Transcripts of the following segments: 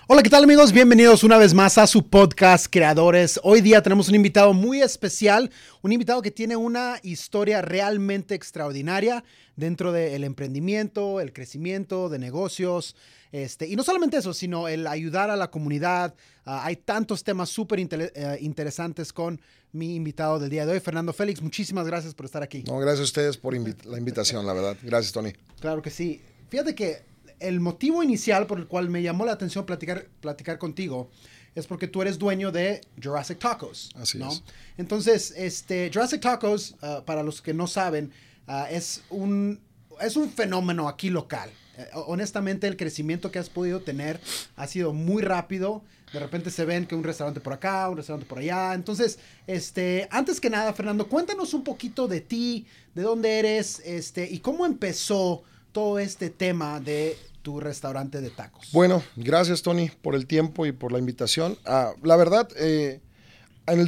Hola, ¿qué tal amigos? Bienvenidos una vez más a su podcast Creadores. Hoy día tenemos un invitado muy especial, un invitado que tiene una historia realmente extraordinaria dentro del emprendimiento, el crecimiento de negocios, y no solamente eso, sino el ayudar a la comunidad. Hay tantos temas súper interesantes con mi invitado del día de hoy, Fernando Félix. Muchísimas gracias por estar aquí. No, gracias a ustedes por la invitación, la verdad. Gracias, Tony. Claro que sí. Fíjate que el motivo inicial por el cual me llamó la atención platicar contigo es porque tú eres dueño de Jurassic Tacos. Así ¿no? es. Entonces, Jurassic Tacos, para los que no saben, es un fenómeno aquí local. Honestamente, el crecimiento que has podido tener ha sido muy rápido. De repente se ven que un restaurante por acá, un restaurante por allá. Entonces, antes que nada, Fernando, cuéntanos un poquito de ti, de dónde eres, y cómo empezó todo este tema de tu restaurante de tacos. Bueno, gracias, Tony, por el tiempo y por la invitación. La verdad, en el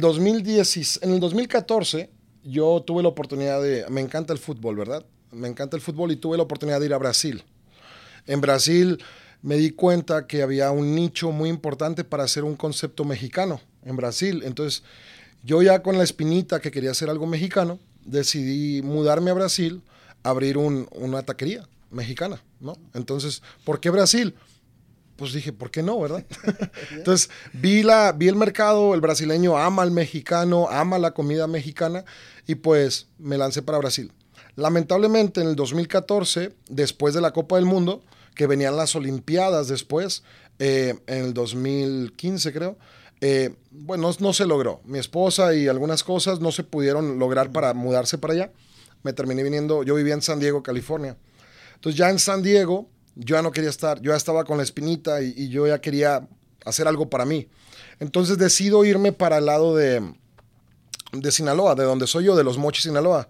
2014 yo tuve la oportunidad me encanta el fútbol, ¿verdad? Me encanta el fútbol y tuve la oportunidad de ir a Brasil. En Brasil me di cuenta que había un nicho muy importante para hacer un concepto mexicano en Brasil. Entonces, yo ya con la espinita que quería hacer algo mexicano, decidí mudarme a Brasil, abrir una taquería mexicana, ¿no? Entonces, ¿por qué Brasil? Pues dije, ¿por qué no, verdad? Entonces, vi el mercado, el brasileño ama al mexicano, ama la comida mexicana, y pues me lancé para Brasil. Lamentablemente, en el 2014, después de la Copa del Mundo, que venían las Olimpiadas después, en el 2015 creo, bueno, no se logró. Mi esposa y algunas cosas no se pudieron lograr para mudarse para allá. Me terminé viniendo, yo vivía en San Diego, California. Entonces ya en San Diego, yo ya no quería estar, yo ya estaba con la espinita y yo ya quería hacer algo para mí. Entonces decido irme para el lado de Sinaloa, de donde soy yo, de Los Mochis, Sinaloa.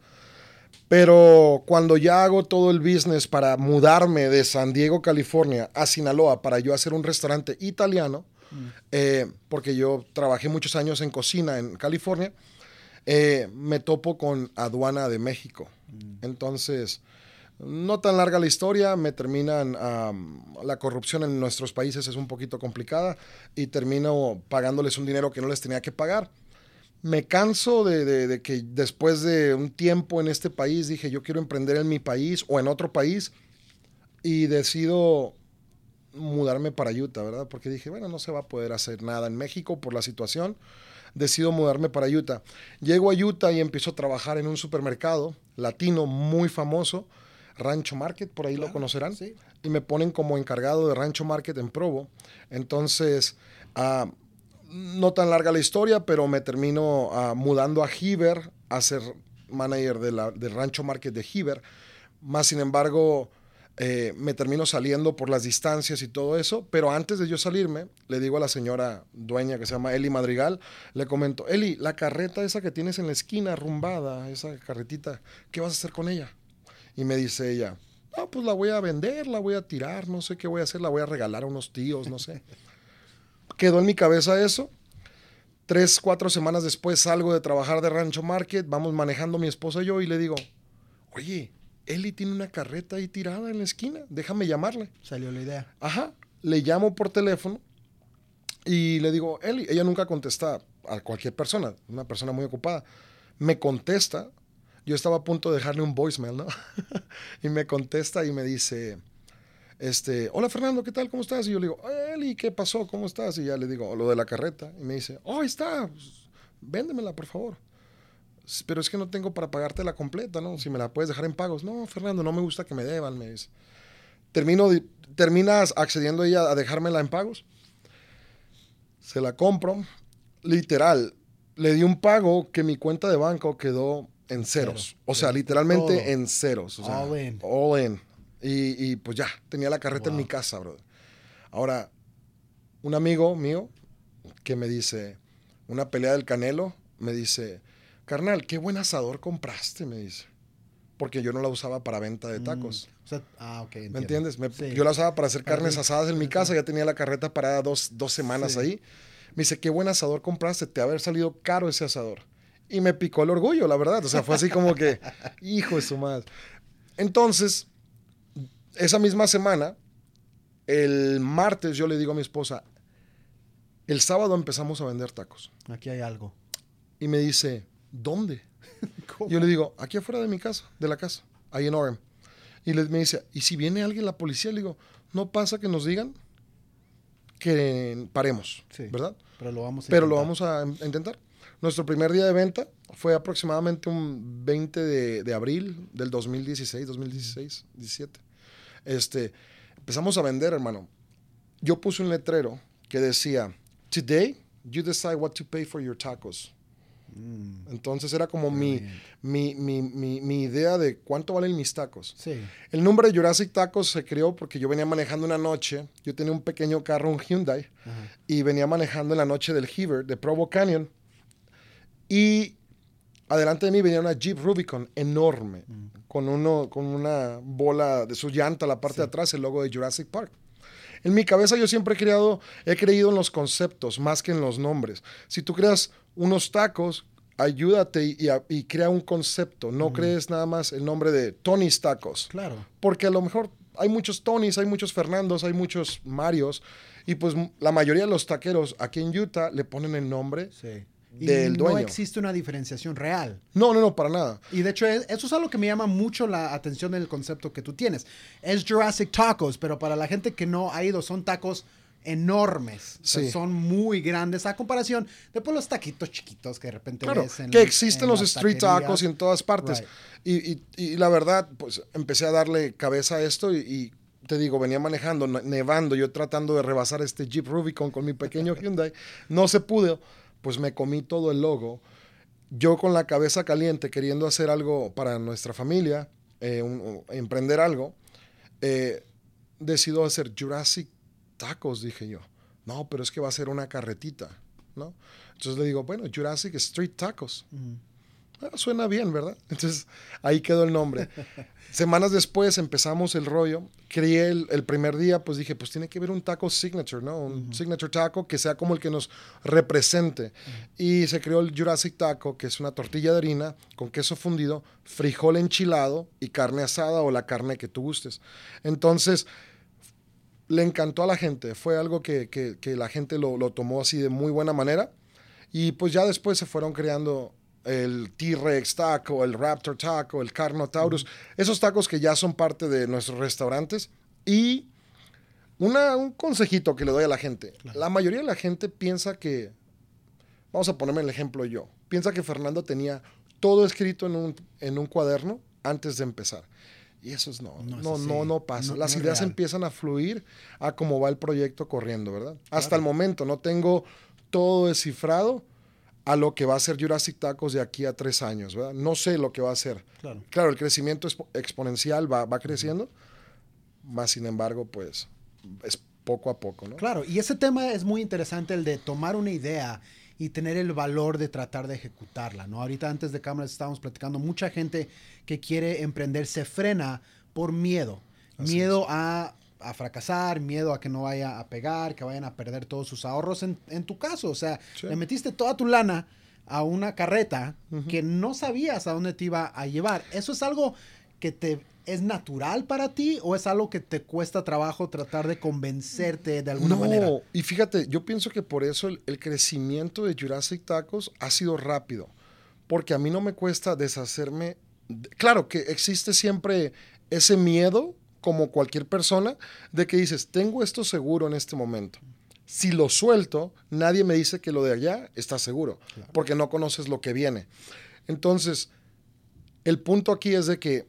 Pero cuando ya hago todo el business para mudarme de San Diego, California, a Sinaloa, para yo hacer un restaurante italiano, porque yo trabajé muchos años en cocina en California, me topo con aduana de México. Entonces, no tan larga la historia, me terminan, la corrupción en nuestros países es un poquito complicada y termino pagándoles un dinero que no les tenía que pagar. Me canso de que después de un tiempo en este país dije, yo quiero emprender en mi país o en otro país, y decido mudarme para Utah, ¿verdad? Porque dije, bueno, no se va a poder hacer nada en México por la situación. Decido mudarme para Utah. Llego a Utah y empiezo a trabajar en un supermercado latino muy famoso, Rancho Market, por ahí claro, lo conocerán. Sí. Y me ponen como encargado de Rancho Market en Provo. Entonces, no tan larga la historia, pero me termino mudando a Heber a ser manager del Rancho Market de Heber. Más sin embargo, me termino saliendo por las distancias y todo eso, pero antes de yo salirme, le digo a la señora dueña, que se llama Eli Madrigal, le comento, Eli, la carreta esa que tienes en la esquina arrumbada, esa carretita, ¿qué vas a hacer con ella? Y me dice ella, no, pues la voy a vender, la voy a tirar, no sé qué voy a hacer, la voy a regalar a unos tíos, no sé. Quedó en mi cabeza eso. 3, 4 semanas después salgo de trabajar de Rancho Market, vamos manejando mi esposa y yo, y le digo, oye, Eli tiene una carreta ahí tirada en la esquina, déjame llamarle. Salió la idea. Ajá, le llamo por teléfono y le digo, Eli, ella nunca contesta a cualquier persona, una persona muy ocupada. Me contesta, yo estaba a punto de dejarle un voicemail, ¿no? Y me contesta y me dice, hola Fernando, ¿qué tal? ¿Cómo estás? Y yo le digo, Eli, ¿qué pasó? ¿Cómo estás? Y ya le digo, lo de la carreta. Y me dice, ahí está, pues, véndemela, por favor. Pero es que no tengo para pagarte la completa, ¿no? Si me la puedes dejar en pagos. No, Fernando, no me gusta que me deban, me dice. Terminas accediendo ella a dejármela en pagos. Se la compro. Literal, le di un pago que mi cuenta de banco quedó en ceros. O sea, literalmente todo. En ceros. O sea, all in. All in. Y pues ya, tenía la carreta en mi casa, brother. Ahora, un amigo mío que me dice, una pelea del Canelo, me dice, carnal, qué buen asador compraste, me dice. Porque yo no la usaba para venta de tacos. O sea, ok, entiendo. ¿Me entiendes? Sí. Yo la usaba para hacer carnes asadas en mi casa, ya tenía la carreta parada dos semanas ahí. Me dice, qué buen asador compraste, te haber salido caro ese asador. Y me picó el orgullo, la verdad. O sea, fue así como que, hijo de su madre. Entonces, esa misma semana, el martes yo le digo a mi esposa, El sábado empezamos a vender tacos. Aquí hay algo. Y me dice, ¿dónde? ¿Cómo? Yo le digo, aquí afuera de mi casa, de la casa, ahí en Orem. Y me dice, ¿y si viene alguien, la policía? Le digo, no pasa que nos digan que paremos, Sí, ¿verdad? Pero lo vamos a Pero intentar. lo vamos a intentar. Nuestro primer día de venta fue aproximadamente un 20 de abril del 2016, 17. Empezamos a vender, hermano. Yo puse un letrero que decía, Today, you decide what to pay for your tacos. Entonces era como mi idea de cuánto valen mis tacos. Sí. El nombre de Jurassic Tacos se creó porque yo venía manejando una noche. Yo tenía un pequeño carro, un Hyundai, y venía manejando en la noche del Heber, de Provo Canyon. Y adelante de mí venía una Jeep Rubicon enorme, con una bola de su llanta a la parte de atrás, el logo de Jurassic Park. En mi cabeza yo siempre he creído en los conceptos más que en los nombres. Si tú creas unos tacos, ayúdate y crea un concepto. No crees nada más el nombre de Tony's Tacos. Claro. Porque a lo mejor hay muchos Tonys, hay muchos Fernandos, hay muchos Marios. Y pues la mayoría de los taqueros aquí en Utah le ponen el nombre del dueño. No existe una diferenciación real. No, para nada. Y de hecho, eso es algo que me llama mucho la atención del concepto que tú tienes. Es Jurassic Tacos, pero para la gente que no ha ido, son tacos enormes. O sea, son muy grandes a comparación de pues, los taquitos chiquitos que de repente ves que existen los street tacos y en todas partes. Right. Y la verdad, pues empecé a darle cabeza a esto y te digo, venía manejando, nevando, yo tratando de rebasar este Jeep Rubicon con mi pequeño Hyundai. No se pudo, pues me comí todo el logo. Yo con la cabeza caliente, queriendo hacer algo para nuestra familia, emprender algo, decido hacer Jurassic Tacos, dije yo. No, pero es que va a ser una carretita, ¿no? Entonces le digo, bueno, Jurassic Street Tacos. Suena bien, ¿verdad? Entonces ahí quedó el nombre. Semanas después empezamos el rollo. Creé el primer día, pues dije, pues tiene que haber un taco signature, ¿no? Un signature taco que sea como el que nos represente. Y se creó el Jurassic Taco, que es una tortilla de harina con queso fundido, frijol enchilado y carne asada o la carne que tú gustes. Entonces le encantó a la gente. Fue algo que la gente lo tomó así de muy buena manera. Y pues ya después se fueron creando el T-Rex taco, el Raptor taco, el Carnotaurus, esos tacos que ya son parte de nuestros restaurantes. Y un consejito que le doy a la gente. Claro. La mayoría de la gente piensa que, vamos a ponerme el ejemplo yo, piensa que Fernando tenía todo escrito en un cuaderno antes de empezar. Y eso no pasa. Las ideas empiezan a fluir a cómo va el proyecto corriendo, ¿verdad? Claro. Hasta el momento no tengo todo descifrado a lo que va a ser Jurassic Tacos de aquí a 3 años, ¿verdad? No sé lo que va a ser. Claro, el crecimiento exponencial va creciendo, más sin embargo, pues, es poco a poco, ¿no? Claro, y ese tema es muy interesante, el de tomar una idea y tener el valor de tratar de ejecutarla, ¿no? Ahorita antes de cámaras estábamos platicando, mucha gente que quiere emprender se frena por miedo. Miedo a fracasar, miedo a que no vaya a pegar, que vayan a perder todos sus ahorros. En tu caso, o sea, le metiste toda tu lana a una carreta que no sabías a dónde te iba a llevar. ¿Eso es algo que es natural para ti o es algo que te cuesta trabajo tratar de convencerte de alguna manera? No, y fíjate, yo pienso que por eso el crecimiento de Jurassic Tacos ha sido rápido, porque a mí no me cuesta deshacerme. Claro que existe siempre ese miedo, como cualquier persona, de que dices, tengo esto seguro en este momento. Si lo suelto, nadie me dice que lo de allá está seguro, porque no conoces lo que viene. Entonces, el punto aquí es de que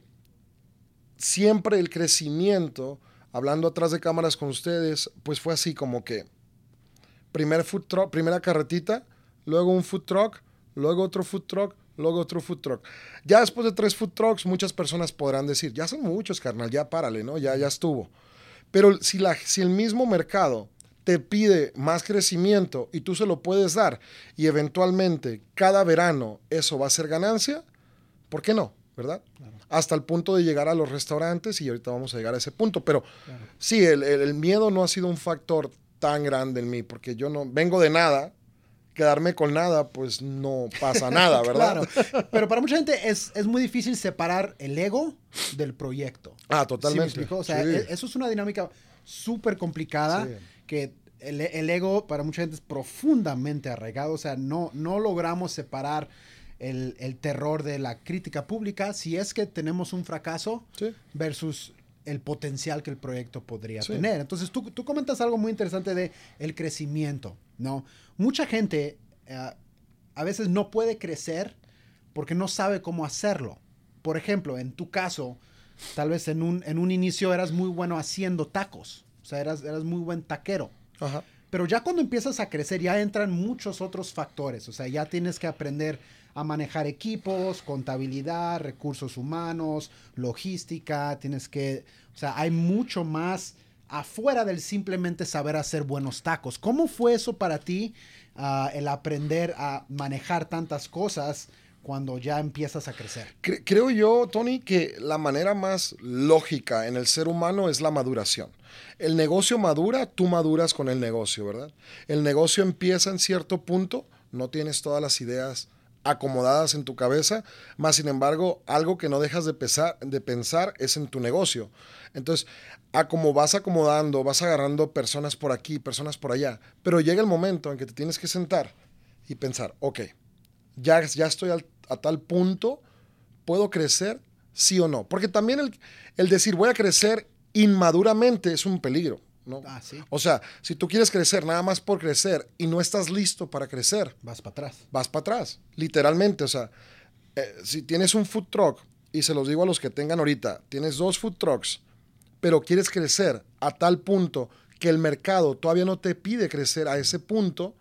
siempre el crecimiento, hablando atrás de cámaras con ustedes, pues fue así como que primer food truck, primera carretita, luego un food truck, luego otro food truck, luego otro food truck. Ya después de 3 food trucks, muchas personas podrán decir, ya son muchos, carnal, ya párale, ¿no? Ya estuvo. Pero si el mismo mercado te pide más crecimiento y tú se lo puedes dar y eventualmente cada verano eso va a ser ganancia, ¿por qué no? ¿Verdad? Claro. Hasta el punto de llegar a los restaurantes y ahorita vamos a llegar a ese punto. Pero sí, el miedo no ha sido un factor tan grande en mí porque yo no vengo de nada. Quedarme con nada, pues no pasa nada, ¿verdad? Claro, pero para mucha gente es muy difícil separar el ego del proyecto. Totalmente. ¿Sí me explico? O sea, eso es una dinámica súper complicada que el ego para mucha gente es profundamente arraigado, o sea, no logramos separar el terror de la crítica pública si es que tenemos un fracaso versus el potencial que el proyecto podría tener. Entonces, tú comentas algo muy interesante de el crecimiento, ¿no? Mucha gente a veces no puede crecer porque no sabe cómo hacerlo. Por ejemplo, en tu caso, tal vez en un inicio eras muy bueno haciendo tacos. O sea, eras muy buen taquero. Ajá. Pero ya cuando empiezas a crecer, ya entran muchos otros factores. O sea, ya tienes que aprender a manejar equipos, contabilidad, recursos humanos, logística. O sea, hay mucho más afuera del simplemente saber hacer buenos tacos. ¿Cómo fue eso para ti, el aprender a manejar tantas cosas cuando ya empiezas a crecer? Creo yo, Tony, que la manera más lógica en el ser humano es la maduración. El negocio madura, tú maduras con el negocio, ¿verdad? El negocio empieza en cierto punto, no tienes todas las ideas acomodadas en tu cabeza, más sin embargo, algo que no dejas de pensar es en tu negocio. Entonces, como vas acomodando, vas agarrando personas por aquí, personas por allá, pero llega el momento en que te tienes que sentar y pensar, ok, ya estoy a tal punto, ¿puedo crecer? Sí o no. Porque también el decir voy a crecer inmaduramente es un peligro, ¿no? Sí. O sea, si tú quieres crecer nada más por crecer y no estás listo para crecer, vas para atrás. Vas para atrás, literalmente. O sea, si tienes un food truck, y se los digo a los que tengan ahorita, tienes 2 food trucks, pero quieres crecer a tal punto que el mercado todavía no te pide crecer a ese punto,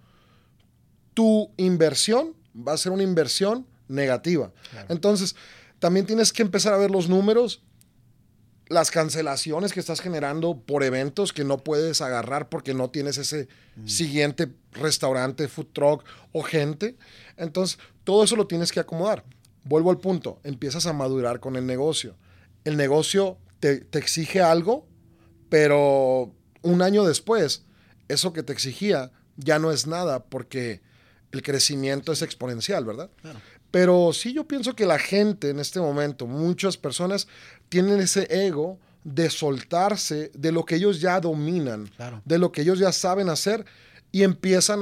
tu inversión va a ser una inversión negativa. Claro. Entonces, también tienes que empezar a ver los números, las cancelaciones que estás generando por eventos que no puedes agarrar porque no tienes ese siguiente restaurante, food truck o gente. Entonces, todo eso lo tienes que acomodar. Vuelvo al punto, empiezas a madurar con el negocio. El negocio te exige algo, pero un año después, eso que te exigía ya no es nada porque el crecimiento es exponencial, ¿verdad? Claro. Pero sí, yo pienso que la gente en este momento, muchas personas tienen ese ego de soltarse de lo que ellos ya dominan, claro, de lo que ellos ya saben hacer y empiezan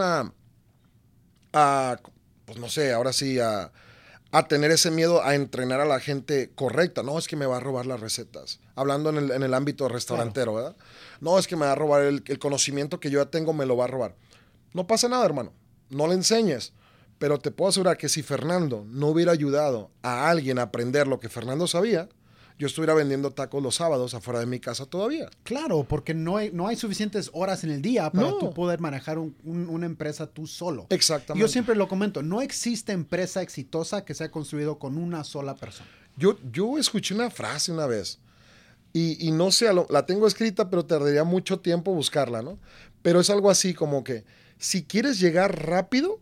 pues no sé, ahora sí, a tener ese miedo a entrenar a la gente correcta. No, es que me va a robar las recetas. Hablando en el ámbito restaurantero, claro, ¿verdad? No, es que me va a robar el conocimiento que yo ya tengo, me lo va a robar. No pasa nada, hermano. No le enseñes. Pero te puedo asegurar que si Fernando no hubiera ayudado a alguien a aprender lo que Fernando sabía, yo estuviera vendiendo tacos los sábados afuera de mi casa todavía. Claro, porque no hay suficientes horas en el día para tú poder manejar una empresa tú solo. Exactamente. Yo siempre lo comento, no existe empresa exitosa que se ha construido con una sola persona. Yo escuché una frase una vez y no sé, la tengo escrita, pero tardaría mucho tiempo buscarla, ¿no? Pero es algo así como que si quieres llegar rápido,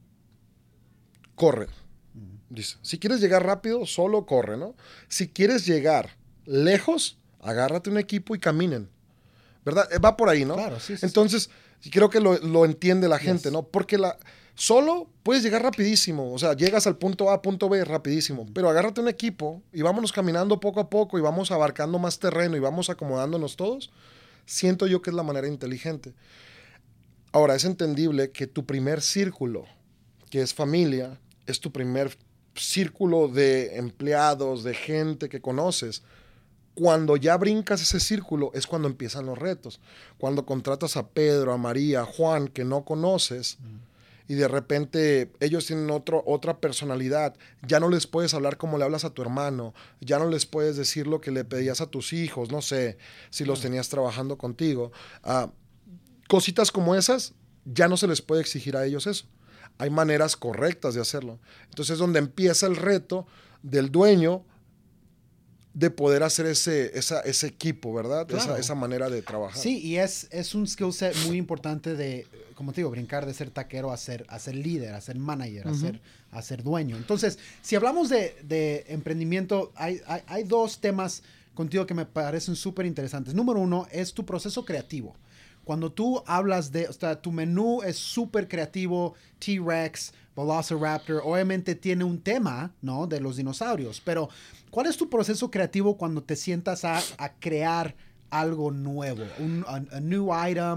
corre. Dice, si quieres llegar rápido, solo corre, ¿no? Si quieres llegar lejos, agárrate un equipo y caminen. ¿Verdad? Va por ahí, ¿no? Claro, sí. Entonces, creo que lo entiende la gente, ¿no? Porque solo puedes llegar rapidísimo. O sea, llegas al punto A, punto B rapidísimo. Pero agárrate un equipo y vámonos caminando poco a poco y vamos abarcando más terreno y vamos acomodándonos todos. Siento yo que es la manera inteligente. Ahora, es entendible que tu primer círculo, que es familia, es tu primer círculo de empleados, de gente que conoces. Cuando ya brincas ese círculo es cuando empiezan los retos. Cuando contratas a Pedro, a María, a Juan, que no conoces, y de repente ellos tienen otra personalidad, ya no les puedes hablar como le hablas a tu hermano, ya no les puedes decir lo que le pedías a tus hijos, no sé, si los tenías trabajando contigo. Cositas como esas, ya no se les puede exigir a ellos eso. Hay maneras correctas de hacerlo. Entonces es donde empieza el reto del dueño de poder hacer ese equipo, ¿verdad? Claro. Esa manera de trabajar. Sí, y es un skill set muy importante de, como te digo, brincar de ser taquero a ser líder, a ser manager, a ser dueño. Entonces, si hablamos de emprendimiento, hay 2 temas contigo que me parecen súper interesantes. Número 1 es tu proceso creativo. Cuando tú hablas o sea, tu menú es súper creativo, T-Rex, Velociraptor, obviamente tiene un tema, ¿no? De los dinosaurios, pero ¿cuál es tu proceso creativo cuando te sientas a crear algo nuevo? A new item,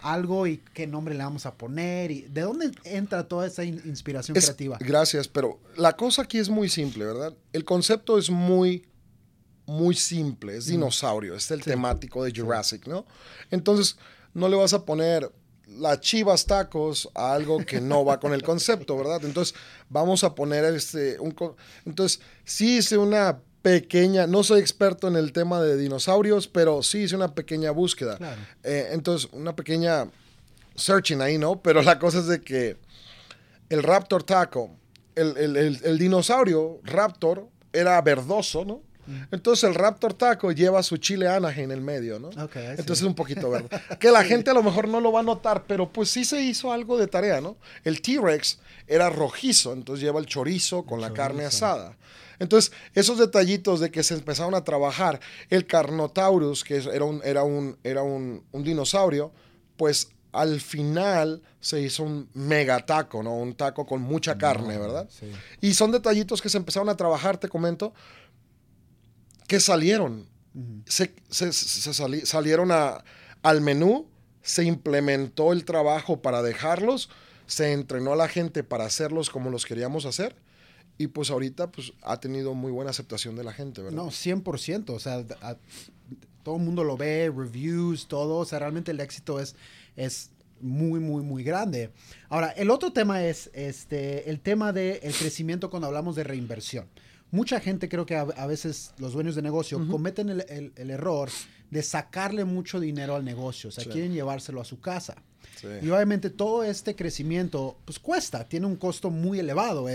algo y qué nombre le vamos a poner. Y ¿de dónde entra toda esa inspiración creativa? Gracias, pero la cosa aquí es muy simple, ¿verdad? El concepto es muy simple, es dinosaurio, es el temático de Jurassic, ¿no? Entonces, no le vas a poner las Chivas Tacos a algo que no va con el concepto, ¿verdad? Entonces, vamos a poner entonces, sí hice una pequeña, no soy experto en el tema de dinosaurios, pero sí hice una pequeña búsqueda. Claro. Entonces, una pequeña searching ahí, ¿no? Pero la cosa es de que el Raptor Taco, el dinosaurio Raptor era verdoso, ¿no? Entonces el Raptor Taco lleva su chile Anaheim en el medio, ¿no? Okay, entonces sí. es un poquito verde. Que la gente a lo mejor no lo va a notar, pero pues sí se hizo algo de tarea, ¿no? El T-Rex era rojizo, entonces lleva el chorizo con la carne asada. Entonces, esos detallitos de que se empezaron a trabajar, el Carnotaurus, que era un dinosaurio, pues al final se hizo un mega taco, ¿no? Un taco con mucha carne, ¿verdad? Sí. Y son detallitos que se empezaron a trabajar, te comento, que salieron. Salieron al menú, se implementó el trabajo para dejarlos, se entrenó a la gente para hacerlos como los queríamos hacer. Y pues ahorita pues ha tenido muy buena aceptación de la gente, ¿verdad? No, 100%. O sea, todo el mundo lo ve, reviews, todo. O sea, realmente el éxito es muy, muy, muy grande. Ahora, el otro tema es el tema del crecimiento cuando hablamos de reinversión. Mucha gente, creo que a veces los dueños de negocio cometen el error de sacarle mucho dinero al negocio. O sea, quieren llevárselo a su casa. Sí. Y obviamente todo este crecimiento pues cuesta, tiene un costo muy elevado.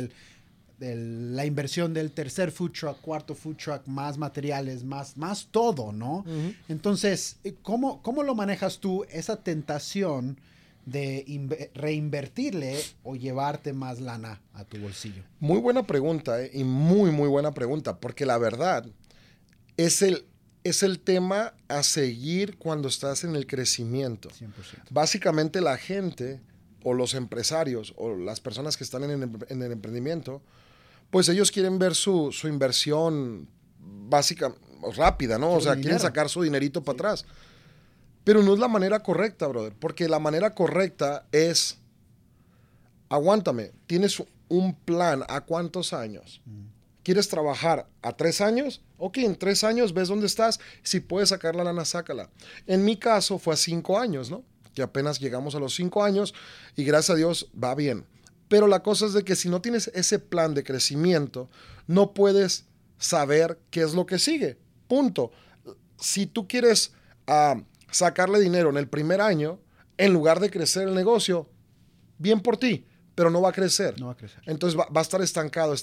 La inversión del tercer food truck, cuarto food truck, más materiales, más todo, ¿no? Entonces, ¿cómo lo manejas tú, esa tentación de reinvertirle o llevarte más lana a tu bolsillo? Muy buena pregunta, y muy, muy buena pregunta, porque la verdad es el tema a seguir cuando estás en el crecimiento. 100%. Básicamente la gente o los empresarios o las personas que están en el emprendimiento, pues ellos quieren ver su inversión básica, rápida, ¿no? O sea, quieren sacar su dinerito para atrás. Pero no es la manera correcta, brother, porque la manera correcta es, aguántame, tienes un plan a cuántos años. ¿Quieres trabajar a 3 años? Ok, en 3 años ves dónde estás. Si puedes sacar la lana, sácala. En mi caso fue a 5 años, ¿no? Que apenas llegamos a los 5 años y gracias a Dios va bien. Pero la cosa es de que si no tienes ese plan de crecimiento, no puedes saber qué es lo que sigue. Punto. Si tú quieres sacarle dinero en el primer año, en lugar de crecer el negocio, bien por ti, pero no va a crecer. No va a crecer. Entonces va a estar estancado.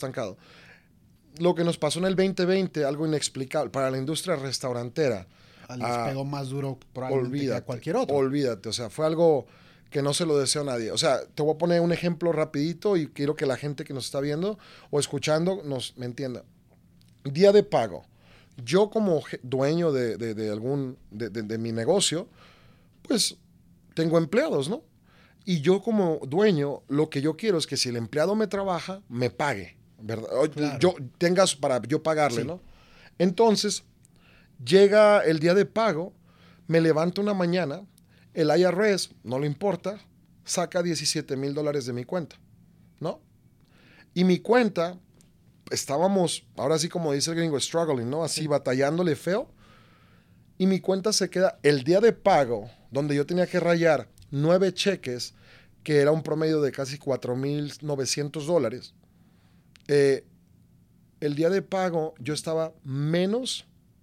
Lo que nos pasó en el 2020, algo inexplicable para la industria restaurantera. Les pegó más duro probablemente que a cualquier otro. Olvídate, o sea, fue algo que no se lo deseo a nadie. O sea, te voy a poner un ejemplo rapidito y quiero que la gente que nos está viendo o escuchando me entienda. Día de pago. Yo como dueño de mi negocio, pues tengo empleados, ¿no? Y yo como dueño, lo que yo quiero es que si el empleado me trabaja, me pague, ¿verdad? Claro. Tengas para yo pagarle, sí, ¿no? Entonces, llega el día de pago, me levanto una mañana, el IRS, no le importa, saca $17,000 de mi cuenta, ¿no? Y mi cuenta, estábamos, ahora sí como dice el gringo, struggling, ¿no? Así, sí, batallándole feo. Y mi cuenta se queda, el día de pago, donde yo tenía que rayar 9 cheques, que era un promedio de casi $4,900. El día de pago yo estaba menos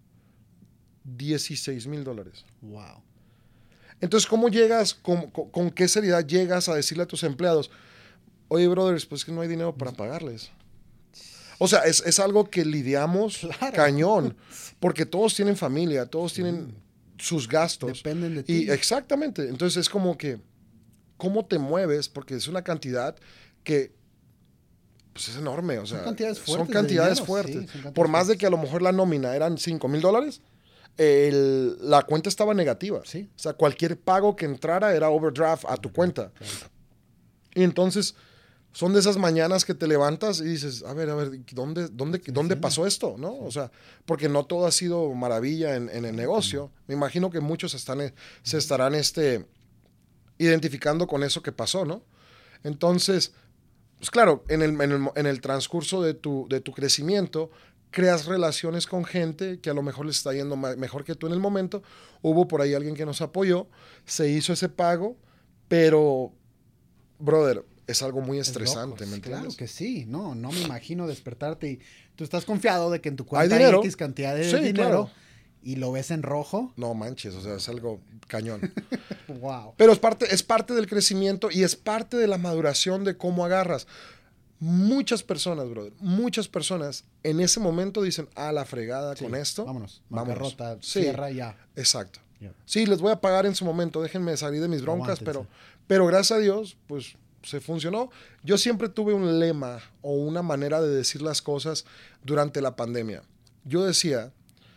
$16,000. Wow. Entonces, ¿cómo llegas, con qué seriedad llegas a decirle a tus empleados, oye, brothers, pues que no hay dinero para pagarles? O sea, es algo que lidiamos cañón, porque todos tienen familia, todos tienen sus gastos. Dependen de ti. Y exactamente, entonces es como que, ¿cómo te mueves? Porque es una cantidad que pues es enorme, o sea, son cantidades fuertes. Son cantidades fuertes. Sí, son cantidades por más de que a lo mejor la nómina eran $5,000, la cuenta estaba negativa. Sí. O sea, cualquier pago que entrara era overdraft a tu cuenta. Claro. Y entonces son de esas mañanas que te levantas y dices, a ver, ¿dónde pasó esto? ¿No? Sí. O sea, porque no todo ha sido maravilla en el negocio. Me imagino que muchos se estarán identificando con eso que pasó, ¿no? Entonces, pues claro, en el transcurso de tu crecimiento, creas relaciones con gente que a lo mejor les está yendo mejor que tú en el momento. Hubo por ahí alguien que nos apoyó, se hizo ese pago, pero, brother, es algo muy estresante, locos, ¿me entiendes? Claro que sí, no me imagino despertarte y tú estás confiado de que en tu cuenta hay dinero. X cantidad de Sí, dinero claro. y lo ves en rojo. No manches, o sea, es algo cañón. Wow. Pero es parte del crecimiento y es parte de la maduración de cómo agarras. Muchas personas, brother, muchas personas en ese momento dicen, la fregada Sí, con esto. vámonos, Vámonos. bancarrota, Sí, cierra ya. exacto. Yeah. Sí, les voy a pagar en su momento, déjenme salir de mis broncas, Aguántense. pero gracias a Dios, pues se funcionó. Yo siempre tuve un lema o una manera de decir las cosas durante la pandemia. Yo decía,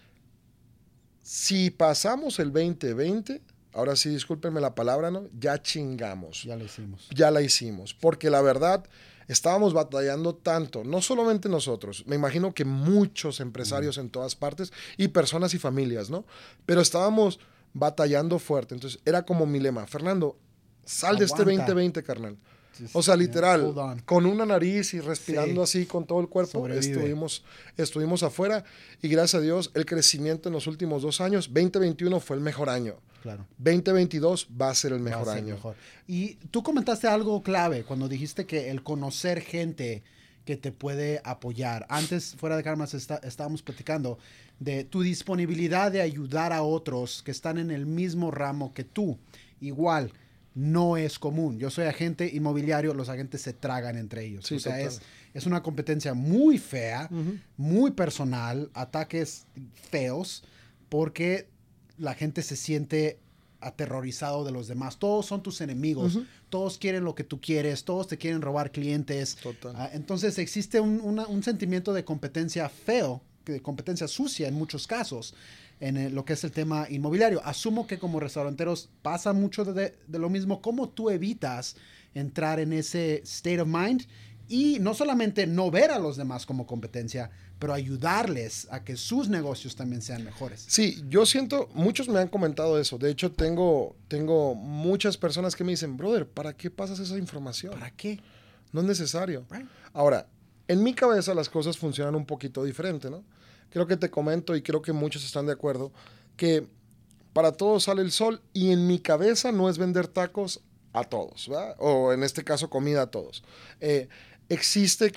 si pasamos el 2020, ahora sí, discúlpenme la palabra, ¿no? Ya chingamos. Ya lo hicimos. Ya la hicimos, porque la verdad estábamos batallando tanto, no solamente nosotros, me imagino que muchos empresarios en todas partes y personas y familias, ¿no? Pero estábamos batallando fuerte, entonces era como mi lema, Fernando, sal de este Aguanta. 2020, carnal. Just, O sea, yeah, literal, hold on. con una nariz y respirando así con todo el cuerpo, Sobrevive. estuvimos afuera y gracias a Dios el crecimiento en los últimos 2 años, 2021 fue el mejor año. Claro. 2022 va a ser el mejor Va a ser año. mejor. Y tú comentaste algo clave cuando dijiste que el conocer gente que te puede apoyar. Antes, fuera de cámaras, estábamos platicando de tu disponibilidad de ayudar a otros que están en el mismo ramo que tú. Igual, no es común. Yo soy agente inmobiliario, los agentes se tragan entre ellos. Sí, o sea, total. es una competencia muy fea, muy personal, ataques feos, porque la gente se siente aterrorizado de los demás. Todos son tus enemigos. Todos quieren lo que tú quieres. Todos te quieren robar clientes. Total. Entonces existe un sentimiento de competencia feo, de competencia sucia en muchos casos en lo que es el tema inmobiliario. Asumo que como restauranteros pasa mucho de lo mismo. ¿Cómo tú evitas entrar en ese state of mind? Y no solamente no ver a los demás como competencia, pero ayudarles a que sus negocios también sean mejores. Sí, yo siento, muchos me han comentado eso. De hecho, tengo muchas personas que me dicen, brother, ¿para qué pasas esa información? ¿Para qué? No es necesario. Right. Ahora, en mi cabeza las cosas funcionan un poquito diferente, ¿no? Creo que te comento y creo que muchos están de acuerdo que para todos sale el sol y en mi cabeza no es vender tacos a todos, ¿verdad? O en este caso comida a todos. Existe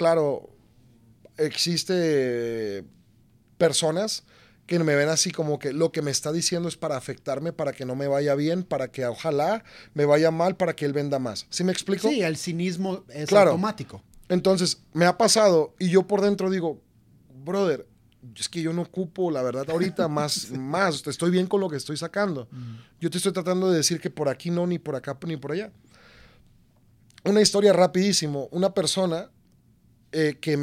personas que me ven así como que lo que me está diciendo es para afectarme, para que no me vaya bien, para que ojalá me vaya mal, para que él venda más. ¿Sí me explico? Sí, el cinismo es Claro. automático. Entonces, me ha pasado y yo por dentro digo, brother, es que yo no ocupo, la verdad, ahorita más, estoy bien con lo que estoy sacando. Yo te estoy tratando de decir que por aquí no, ni por acá, ni por allá. Una historia rapidísimo. Una persona que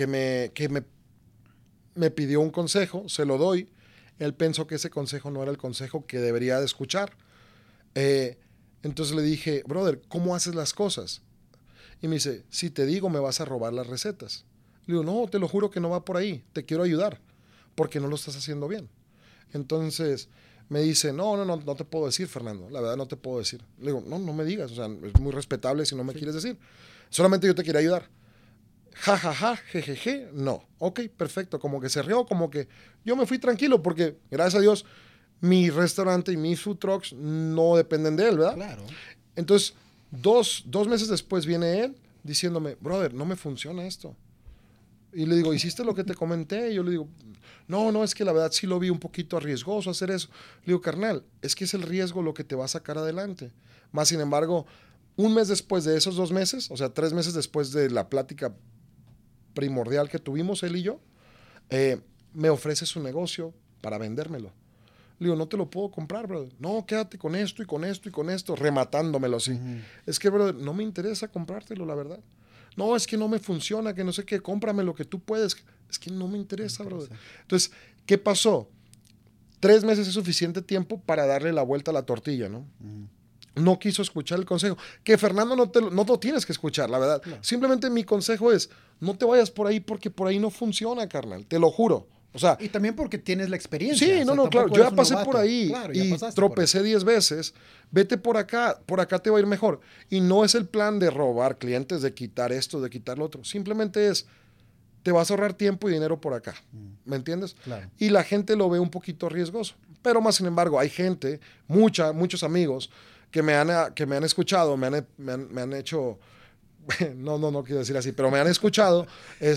me pidió un consejo, se lo doy. Él pensó que ese consejo no era el consejo que debería de escuchar. Entonces le dije, brother, ¿cómo haces las cosas? Y me dice, si te digo me vas a robar las recetas. Le digo, no, te lo juro que no va por ahí, te quiero ayudar, porque no lo estás haciendo bien. Entonces me dice, no te puedo decir, Fernando, la verdad no te puedo decir. Le digo, no me digas, o sea, es muy respetable si no me quieres decir. Solamente yo te quería ayudar. Jejeje, no. Ok, perfecto, como que se rió, como que yo me fui tranquilo, porque gracias a Dios mi restaurante y mis food trucks no dependen de él, ¿verdad? Claro. Entonces, dos meses después viene él diciéndome, brother, no me funciona esto. Y le digo, ¿hiciste lo que te comenté? Y yo le digo, no, es que la verdad sí lo vi un poquito arriesgoso hacer eso. Le digo, carnal, es que es el riesgo lo que te va a sacar adelante. Más sin embargo, un mes después de esos 2 meses, o sea, 3 meses después de la plática primordial que tuvimos él y yo, me ofrece su negocio para vendérmelo. Le digo, no te lo puedo comprar, brother. No, quédate con esto y con esto y con esto, rematándomelo así. Es que, brother, no me interesa comprártelo, la verdad. No, es que no me funciona, que no sé qué, cómprame lo que tú puedes. Es que no me interesa, brother. Entonces, ¿qué pasó? 3 meses es suficiente tiempo para darle la vuelta a la tortilla, ¿no? No quiso escuchar el consejo. Que Fernando no lo tienes que escuchar, la verdad. Claro. Simplemente mi consejo es, no te vayas por ahí porque por ahí no funciona, carnal. Te lo juro. O sea, y también porque tienes la experiencia. sí, o sea, claro. tampoco Yo eres ya un pasé novato. por ahí Claro, ya y pasaste por ahí. tropecé 10 veces. Vete por acá te va a ir mejor. Y no es el plan de robar clientes, de quitar esto, de quitar lo otro. Simplemente es, te vas a ahorrar tiempo y dinero por acá. ¿Me entiendes? Claro. Y la gente lo ve un poquito riesgoso. Pero más sin embargo, hay gente, muchos amigos, que me han escuchado, me han hecho, no quiero decir así, pero me han escuchado,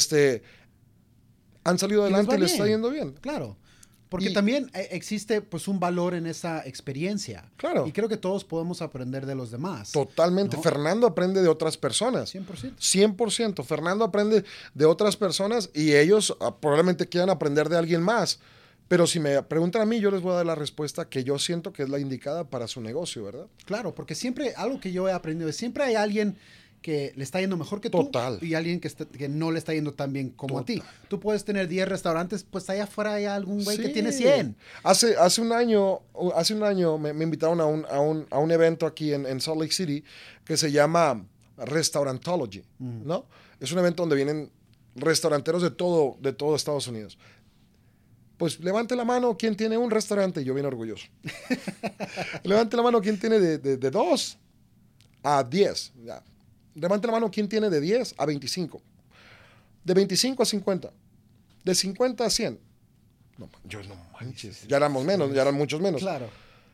han salido adelante y les está yendo bien. Claro. Porque Y, también existe pues un valor en esa experiencia. Claro. Y creo que todos podemos aprender de los demás. Totalmente. ¿No? Fernando aprende de otras personas. 100%. 100%. Fernando aprende de otras personas y ellos probablemente quieran aprender de alguien más. Pero si me preguntan a mí, yo les voy a dar la respuesta que yo siento que es la indicada para su negocio, ¿verdad? Claro, porque siempre, algo que yo he aprendido es siempre hay alguien que le está yendo mejor que Total. tú y alguien que no le está yendo tan bien como Total. a ti. Tú puedes tener 10 restaurantes, pues allá afuera hay algún güey que Sí. tiene 100. Hace un año me invitaron a un evento aquí en Salt Lake City que se llama Restaurantology, ¿no? Es un evento donde vienen restauranteros de todo Estados Unidos. Pues levante la mano quien tiene un restaurante. Yo bien orgulloso. Levante la mano quien tiene de 2 a 10. Ya. Levante la mano quien tiene de 10 a 25. De 25 a 50. De 50 a 100. No, yo no manches. Ya éramos menos, ya eran muchos menos. Claro.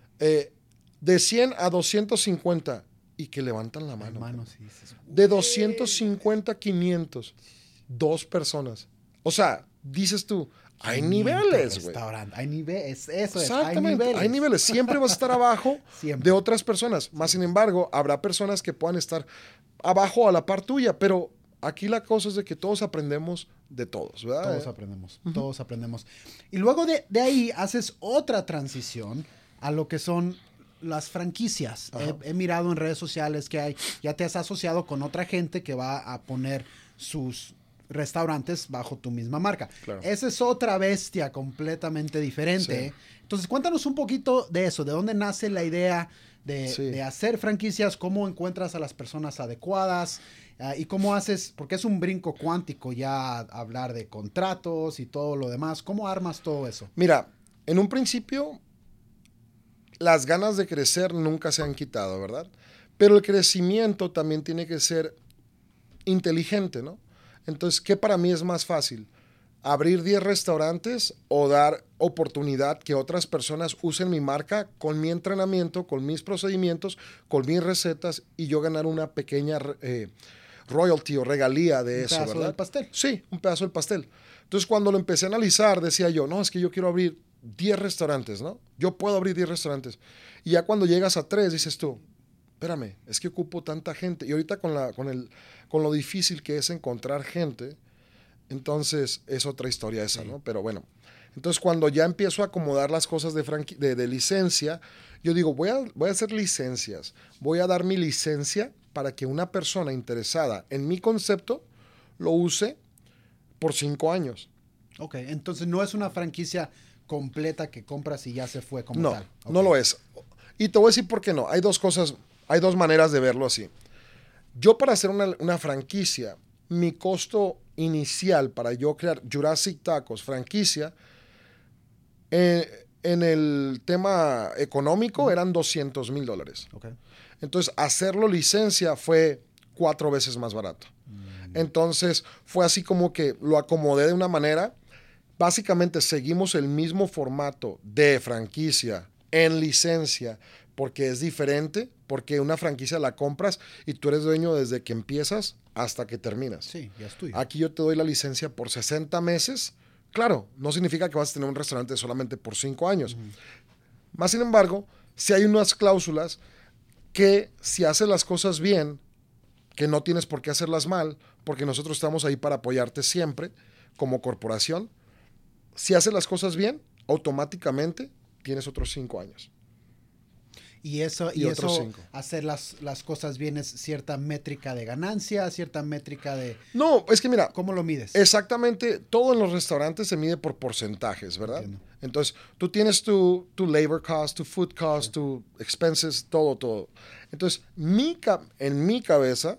De 100 a 250. Y que levantan la mano. Hermano, sí, sí. De 250 a 500. 2 personas. O sea, dices tú, hay niveles, güey. Hay niveles, eso es. Exactamente, hay niveles. Siempre vas a estar abajo Siempre. de otras personas. Más sin embargo, habrá personas que puedan estar abajo a la par tuya, pero aquí la cosa es de que todos aprendemos de todos, ¿verdad? Todos aprendemos, todos aprendemos. Y luego de ahí haces otra transición a lo que son las franquicias. He mirado en redes sociales que ya te has asociado con otra gente que va a poner sus restaurantes bajo tu misma marca. Claro. Esa es otra bestia completamente diferente. Sí. Entonces, cuéntanos un poquito de eso, de dónde nace la idea de hacer franquicias, cómo encuentras a las personas adecuadas y cómo haces, porque es un brinco cuántico ya hablar de contratos y todo lo demás. ¿Cómo armas todo eso? Mira, en un principio, las ganas de crecer nunca se han quitado, ¿verdad? Pero el crecimiento también tiene que ser inteligente, ¿no? Entonces, ¿qué para mí es más fácil? ¿Abrir 10 restaurantes o dar oportunidad que otras personas usen mi marca con mi entrenamiento, con mis procedimientos, con mis recetas y yo ganar una pequeña royalty o regalía de eso, ¿verdad? Un pedazo del pastel. Sí, un pedazo del pastel. Entonces, cuando lo empecé a analizar, decía yo, no, es que yo quiero abrir 10 restaurantes, ¿no? Yo puedo abrir 10 restaurantes. Y ya cuando llegas a 3, dices tú, espérame, es que ocupo tanta gente. Y ahorita con lo difícil que es encontrar gente, entonces es otra historia esa, ¿no? Pero bueno, entonces cuando ya empiezo a acomodar las cosas de licencia, yo digo, voy a hacer licencias, voy a dar mi licencia para que una persona interesada en mi concepto lo use por 5 años. Ok, entonces no es una franquicia completa que compras y ya se fue como tal. No lo es. Y te voy a decir por qué no. Hay dos maneras de verlo así. Yo para hacer una franquicia, mi costo inicial para yo crear Jurassic Tacos franquicia, en el tema económico eran $200,000. Okay. Entonces hacerlo licencia fue 4 veces más barato. Entonces fue así como que lo acomodé de una manera. Básicamente seguimos el mismo formato de franquicia en licencia porque es diferente, porque una franquicia la compras y tú eres dueño desde que empiezas hasta que terminas. Sí, ya es tuyo. Aquí yo te doy la licencia por 60 meses. Claro, no significa que vas a tener un restaurante solamente por 5 años. Más sin embargo, si hay unas cláusulas que si haces las cosas bien, que no tienes por qué hacerlas mal, porque nosotros estamos ahí para apoyarte siempre como corporación. Si haces las cosas bien, automáticamente tienes otros 5 años. Y eso, otros 5. Hacer las cosas bien es cierta métrica de ganancia, cierta métrica de... No, es que mira... ¿Cómo lo mides? Exactamente, todo en los restaurantes se mide por porcentajes, ¿verdad? Entiendo. Entonces, tú tienes tu labor cost, tu food cost, tu expenses, todo. Entonces, en mi cabeza,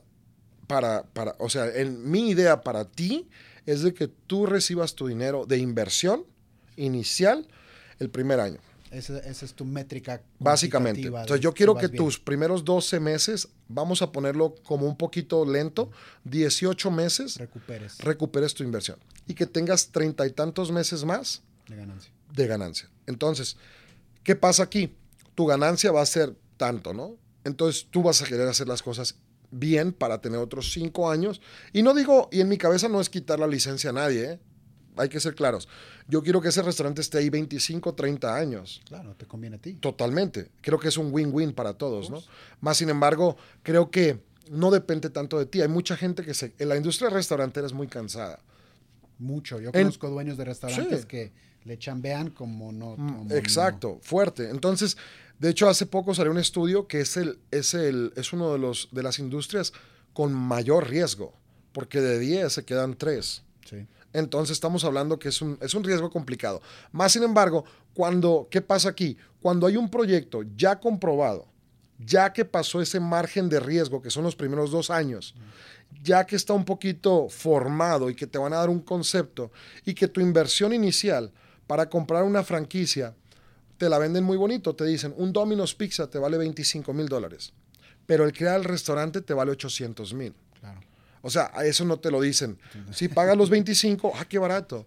o sea, en mi idea para ti, es de que tú recibas tu dinero de inversión inicial el primer año. Esa es tu métrica. Básicamente. Entonces yo quiero que tus primeros 12 meses, vamos a ponerlo como un poquito lento, 18 meses, recuperes tu inversión. Y que tengas 30 y tantos meses más de ganancia. Entonces, ¿qué pasa aquí? Tu ganancia va a ser tanto, ¿no? Entonces tú vas a querer hacer las cosas bien para tener otros 5 años. Y no digo, y en mi cabeza no es quitar la licencia a nadie, ¿eh? Hay que ser claros. Yo quiero que ese restaurante esté ahí 25, 30 años. Claro, te conviene a ti. Totalmente. Creo que es un win-win para todos, ¿no? Más sin embargo, creo que no depende tanto de ti. Hay mucha gente que en la industria restaurantera es muy cansada. Mucho. Yo conozco dueños de restaurantes que le chambean como no. Exacto, fuerte. Entonces, de hecho, hace poco salió un estudio que es uno de las industrias con mayor riesgo, porque de 10 se quedan 3. Sí. Entonces estamos hablando que es un riesgo complicado. Más sin embargo, ¿qué pasa aquí? Cuando hay un proyecto ya comprobado, ya que pasó ese margen de riesgo, que son los primeros 2 años, ya que está un poquito formado y que te van a dar un concepto y que tu inversión inicial para comprar una franquicia te la venden muy bonito, te dicen, un Domino's Pizza te vale $25,000, pero el crear el restaurante te vale $800,000. Claro. O sea, a eso no te lo dicen. Si pagas los 25, qué barato.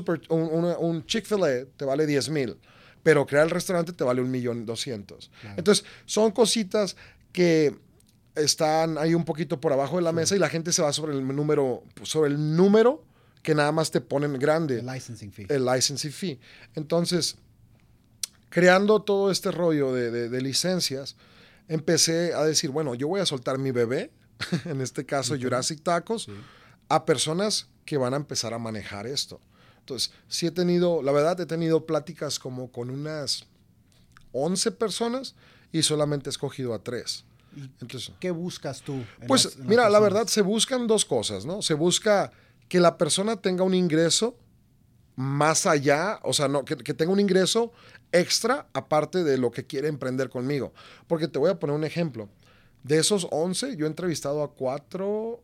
Un Chick-fil-A te vale 10,000, pero crear el restaurante te vale 1,200,000. Claro. Entonces, son cositas que están ahí un poquito por abajo de la mesa y la gente se va sobre el número que nada más te ponen grande. El licensing fee. Entonces, creando todo este rollo de licencias, empecé a decir, bueno, yo voy a soltar mi bebé, en este caso Jurassic Tacos, a personas que van a empezar a manejar esto. Entonces, sí he tenido pláticas como con unas 11 personas y solamente he escogido a 3. Entonces, ¿qué buscas tú? Pues mira, la verdad se buscan 2 cosas, ¿no? Se busca que la persona tenga un ingreso más allá, o sea, no, que tenga un ingreso extra aparte de lo que quiere emprender conmigo. Porque te voy a poner un ejemplo. De esos 11, yo he entrevistado a 4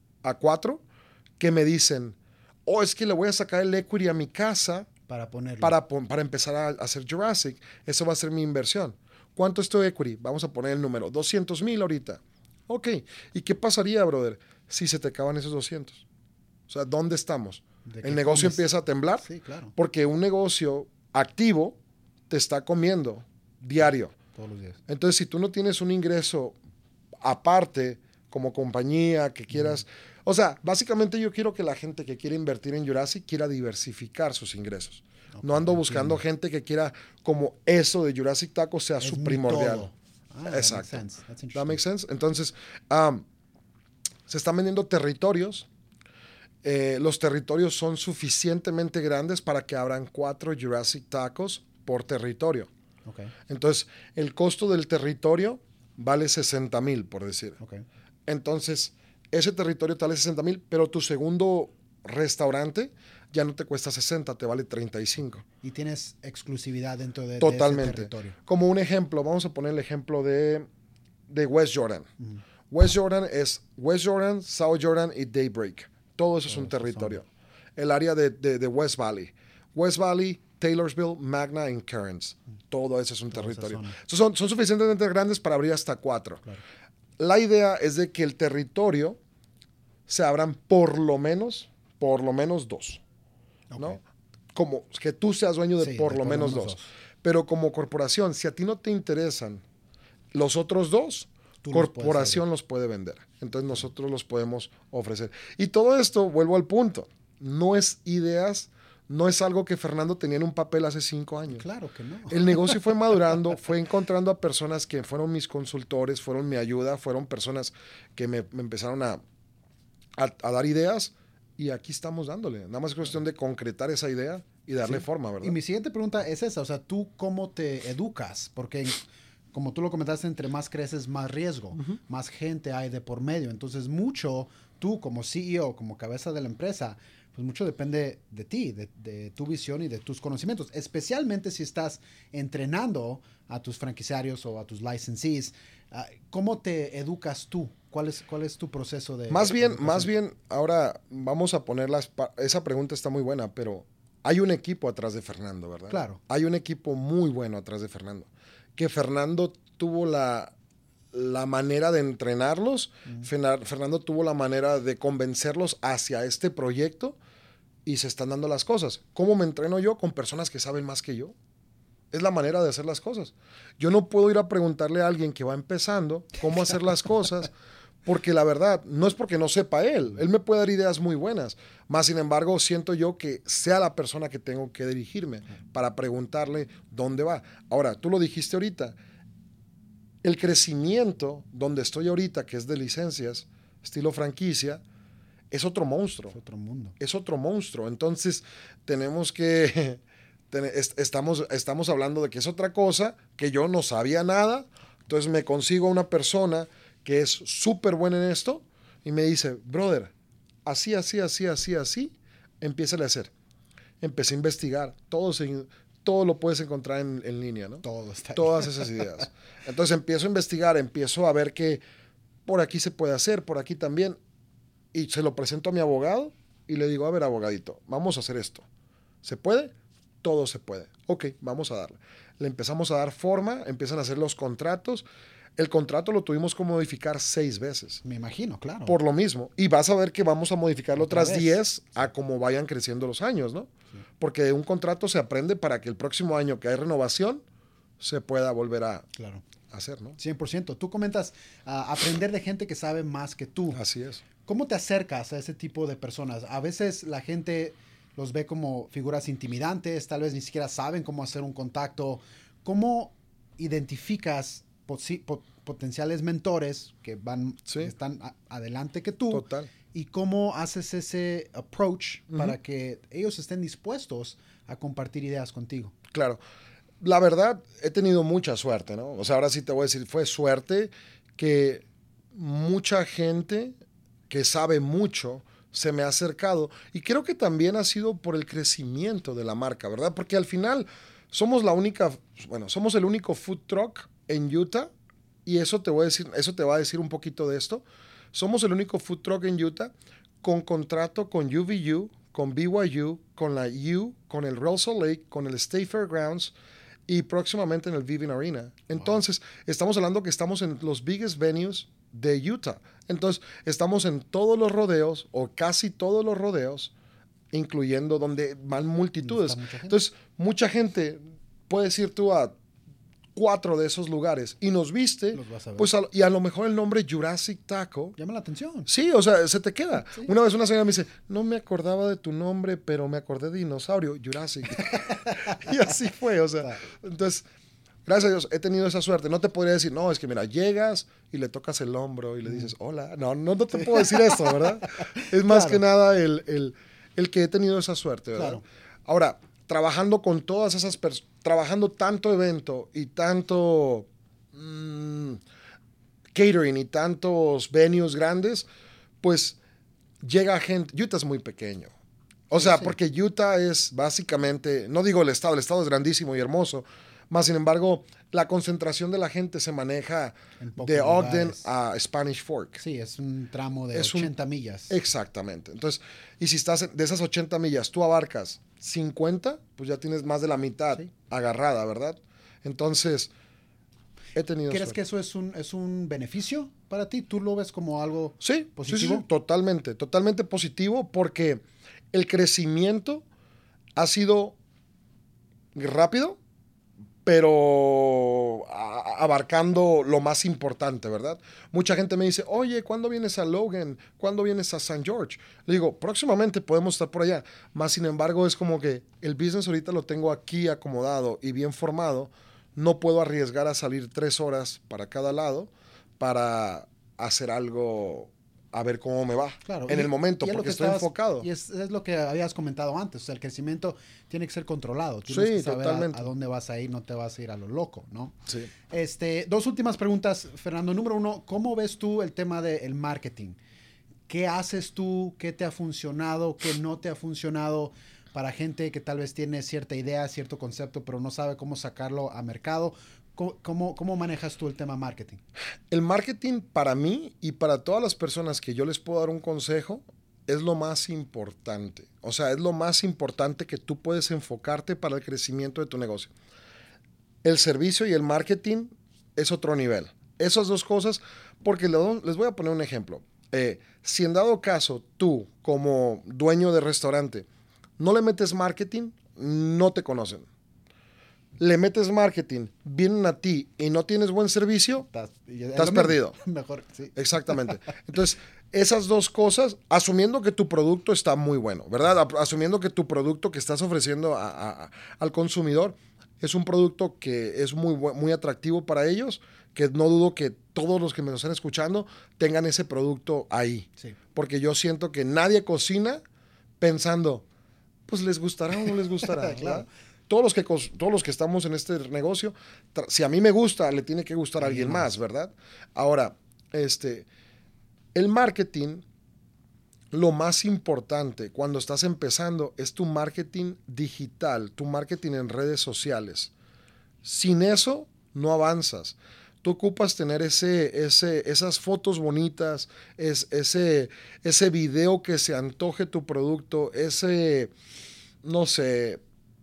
que me dicen, es que le voy a sacar el equity a mi casa para ponerlo. Para empezar a hacer Jurassic. Eso va a ser mi inversión. ¿Cuánto es tu equity? Vamos a poner el número. 200,000 ahorita. Ok. ¿Y qué pasaría, brother, si se te acaban esos 200? O sea, ¿dónde estamos? ¿El negocio empieza a temblar? Sí, claro. Porque un negocio activo te está comiendo diario. Todos los días. Entonces, si tú no tienes un ingreso aparte, como compañía, que quieras... O sea, básicamente yo quiero que la gente que quiere invertir en Jurassic quiera diversificar sus ingresos. Okay, no ando buscando gente que quiera como eso de Jurassic Tacos sea su primordial. Exacto. That makes sense. Entonces, se están vendiendo territorios. Los territorios son suficientemente grandes para que abran 4 Jurassic Tacos por territorio. Okay. Entonces, el costo del territorio vale 60,000, por decir. Okay. Entonces, ese territorio te vale 60,000, pero tu segundo restaurante ya no te cuesta 60, te vale 35. Y tienes exclusividad dentro de Totalmente. ese territorio. Como un ejemplo, vamos a poner el ejemplo de West Jordan. West Jordan es West Jordan, South Jordan y Daybreak. Todo eso es un territorio. El área de West Valley. West Valley, Taylorsville, Magna y Cairns. Todo eso es un territorio. Son suficientemente grandes para abrir hasta 4. Claro. La idea es de que el territorio se abran por lo menos 2. Okay. ¿No? Como que tú seas dueño de por lo menos 2. Pero como corporación, si a ti no te interesan los otros 2, corporación los puede vender. Entonces nosotros los podemos ofrecer. Y todo esto, vuelvo al punto, no es ideas, no es algo que Fernando tenía en un papel hace 5 años. Claro que no. El negocio fue madurando, fue encontrando a personas que fueron mis consultores, fueron mi ayuda, fueron personas que me empezaron a dar ideas y aquí estamos dándole. Nada más es cuestión de concretar esa idea y darle forma, ¿verdad? Y mi siguiente pregunta es esa, o sea, ¿tú cómo te educas? Porque como tú lo comentaste, entre más creces, más riesgo, más gente hay de por medio. Entonces, tú como CEO, como cabeza de la empresa, pues mucho depende de ti, de tu visión y de tus conocimientos, especialmente si estás entrenando a tus franquiciarios o a tus licensees. ¿Cómo te educas tú? ¿Cuál es tu proceso de Más bien, ahora vamos a ponerlas, esa pregunta está muy buena, pero hay un equipo atrás de Fernando, ¿verdad? Claro. Hay un equipo muy bueno atrás de Fernando. Que Fernando tuvo la manera de entrenarlos, Fernando tuvo la manera de convencerlos hacia este proyecto y se están dando las cosas. ¿Cómo me entreno yo? Con personas que saben más que yo. Es la manera de hacer las cosas. Yo no puedo ir a preguntarle a alguien que va empezando cómo hacer las cosas, porque la verdad, no es porque no sepa él. Él me puede dar ideas muy buenas. Más sin embargo, siento yo que sea la persona que tengo que dirigirme para preguntarle dónde va. Ahora, tú lo dijiste ahorita. El crecimiento donde estoy ahorita, que es de licencias, estilo franquicia, es otro monstruo. Es otro mundo. Es otro monstruo. Entonces, tenemos que... Estamos hablando de que es otra cosa, que yo no sabía nada. Entonces me consigo a una persona que es súper buena en esto y me dice, brother, así, empiézale a hacer. Empecé a investigar. Todo lo puedes encontrar en línea, ¿no? Todo está ahí. Todas esas ideas. Entonces empiezo a investigar, empiezo a ver que por aquí se puede hacer, por aquí también. Y se lo presento a mi abogado y le digo, a ver, abogadito, vamos a hacer esto. ¿Se puede? Todo se puede. Ok, vamos a darle. Le empezamos a dar forma, empiezan a hacer los contratos. El contrato lo tuvimos que modificar 6 veces. Me imagino, claro. Por lo mismo. Y vas a ver que vamos a modificarlo otras vez. 10 a como vayan creciendo los años, ¿no? Sí. Porque un contrato se aprende para que el próximo año que hay renovación se pueda volver a hacer, ¿no? 100%. Tú comentas aprender de gente que sabe más que tú. Así es. ¿Cómo te acercas a ese tipo de personas? A veces la gente los ve como figuras intimidantes, tal vez ni siquiera saben cómo hacer un contacto. ¿Cómo identificas potenciales mentores que están adelante que tú? Total. ¿Y cómo haces ese approach para que ellos estén dispuestos a compartir ideas contigo? Claro. La verdad, he tenido mucha suerte, ¿no? O sea, ahora sí te voy a decir, fue suerte que mucha gente que sabe mucho se me ha acercado, y creo que también ha sido por el crecimiento de la marca, ¿verdad? Porque al final somos el único food truck en Utah, y eso te va a decir un poquito de esto. Somos el único food truck en Utah con contrato con UVU, con BYU, con la U, con el Real Salt Lake, con el State Fairgrounds y próximamente en el Vivint Arena. Entonces, estamos hablando que estamos en los biggest venues de Utah. Entonces, estamos en todos los rodeos, o casi todos los rodeos, incluyendo donde van multitudes. Entonces, mucha gente, puedes ir tú a 4 de esos lugares y nos viste, pues y a lo mejor el nombre Jurassic Taco llama la atención. Sí, o sea, se te queda. Sí. Una vez una señora me dice, no me acordaba de tu nombre, pero me acordé de dinosaurio, Jurassic. Y así fue, o sea. Entonces, gracias a Dios, he tenido esa suerte. No te podría decir, no, es que mira, llegas y le tocas el hombro y le dices, hola. No te puedo decir esto, ¿verdad? Es más que nada el que he tenido esa suerte, ¿verdad? Claro. Ahora, trabajando con todas esas personas, trabajando tanto evento y tanto catering y tantos venues grandes, pues llega gente. Utah es muy pequeño. O sea, porque Utah es básicamente, no digo el estado es grandísimo y hermoso, más sin embargo, la concentración de la gente se maneja de Ogden a Spanish Fork. Sí, es un tramo de 80 millas. Exactamente. Entonces, y si estás de esas 80 millas, tú abarcas 50, pues ya tienes más de la mitad agarrada, ¿verdad? Entonces, he tenido ¿Crees que eso es un beneficio para ti? ¿Tú lo ves como algo positivo? Sí, totalmente positivo, porque el crecimiento ha sido rápido, pero abarcando lo más importante, ¿verdad? Mucha gente me dice, oye, ¿cuándo vienes a Logan? ¿Cuándo vienes a St. George? Le digo, próximamente podemos estar por allá. Más sin embargo, es como que el business ahorita lo tengo aquí acomodado y bien formado. No puedo arriesgar a salir 3 horas para cada lado para hacer algo, a ver cómo me va en el momento, porque estoy enfocado. Y es lo que habías comentado antes, o sea, el crecimiento tiene que ser controlado. Tienes que saber a dónde vas a ir, no te vas a ir a lo loco, ¿no? Sí. 2 últimas preguntas, Fernando. Número 1, ¿cómo ves tú el tema del marketing? ¿Qué haces tú? ¿Qué te ha funcionado? ¿Qué no te ha funcionado? Para gente que tal vez tiene cierta idea, cierto concepto, pero no sabe cómo sacarlo a mercado. ¿Cómo manejas tú el tema marketing? El marketing para mí y para todas las personas que yo les puedo dar un consejo es lo más importante. O sea, es lo más importante que tú puedes enfocarte para el crecimiento de tu negocio. El servicio y el marketing es otro nivel. Esas dos cosas, porque les voy a poner un ejemplo. Si en dado caso tú, como dueño de restaurante, no le metes marketing, no te conocen. Le metes marketing, vienen a ti y no tienes buen servicio, estás perdido. Mejor, sí. Exactamente. Entonces, esas dos cosas, asumiendo que tu producto está muy bueno, ¿verdad? Asumiendo que tu producto que estás ofreciendo al consumidor es un producto que es muy atractivo para ellos, que no dudo que todos los que me están escuchando tengan ese producto ahí. Sí. Porque yo siento que nadie cocina pensando, pues les gustará o no les gustará. Claro. Todos los que estamos en este negocio, si a mí me gusta, le tiene que gustar a alguien más, ¿verdad? Ahora, el marketing, lo más importante cuando estás empezando es tu marketing digital, tu marketing en redes sociales. Sin eso, no avanzas. Tú ocupas tener esas fotos bonitas, ese video que se antoje tu producto, no sé,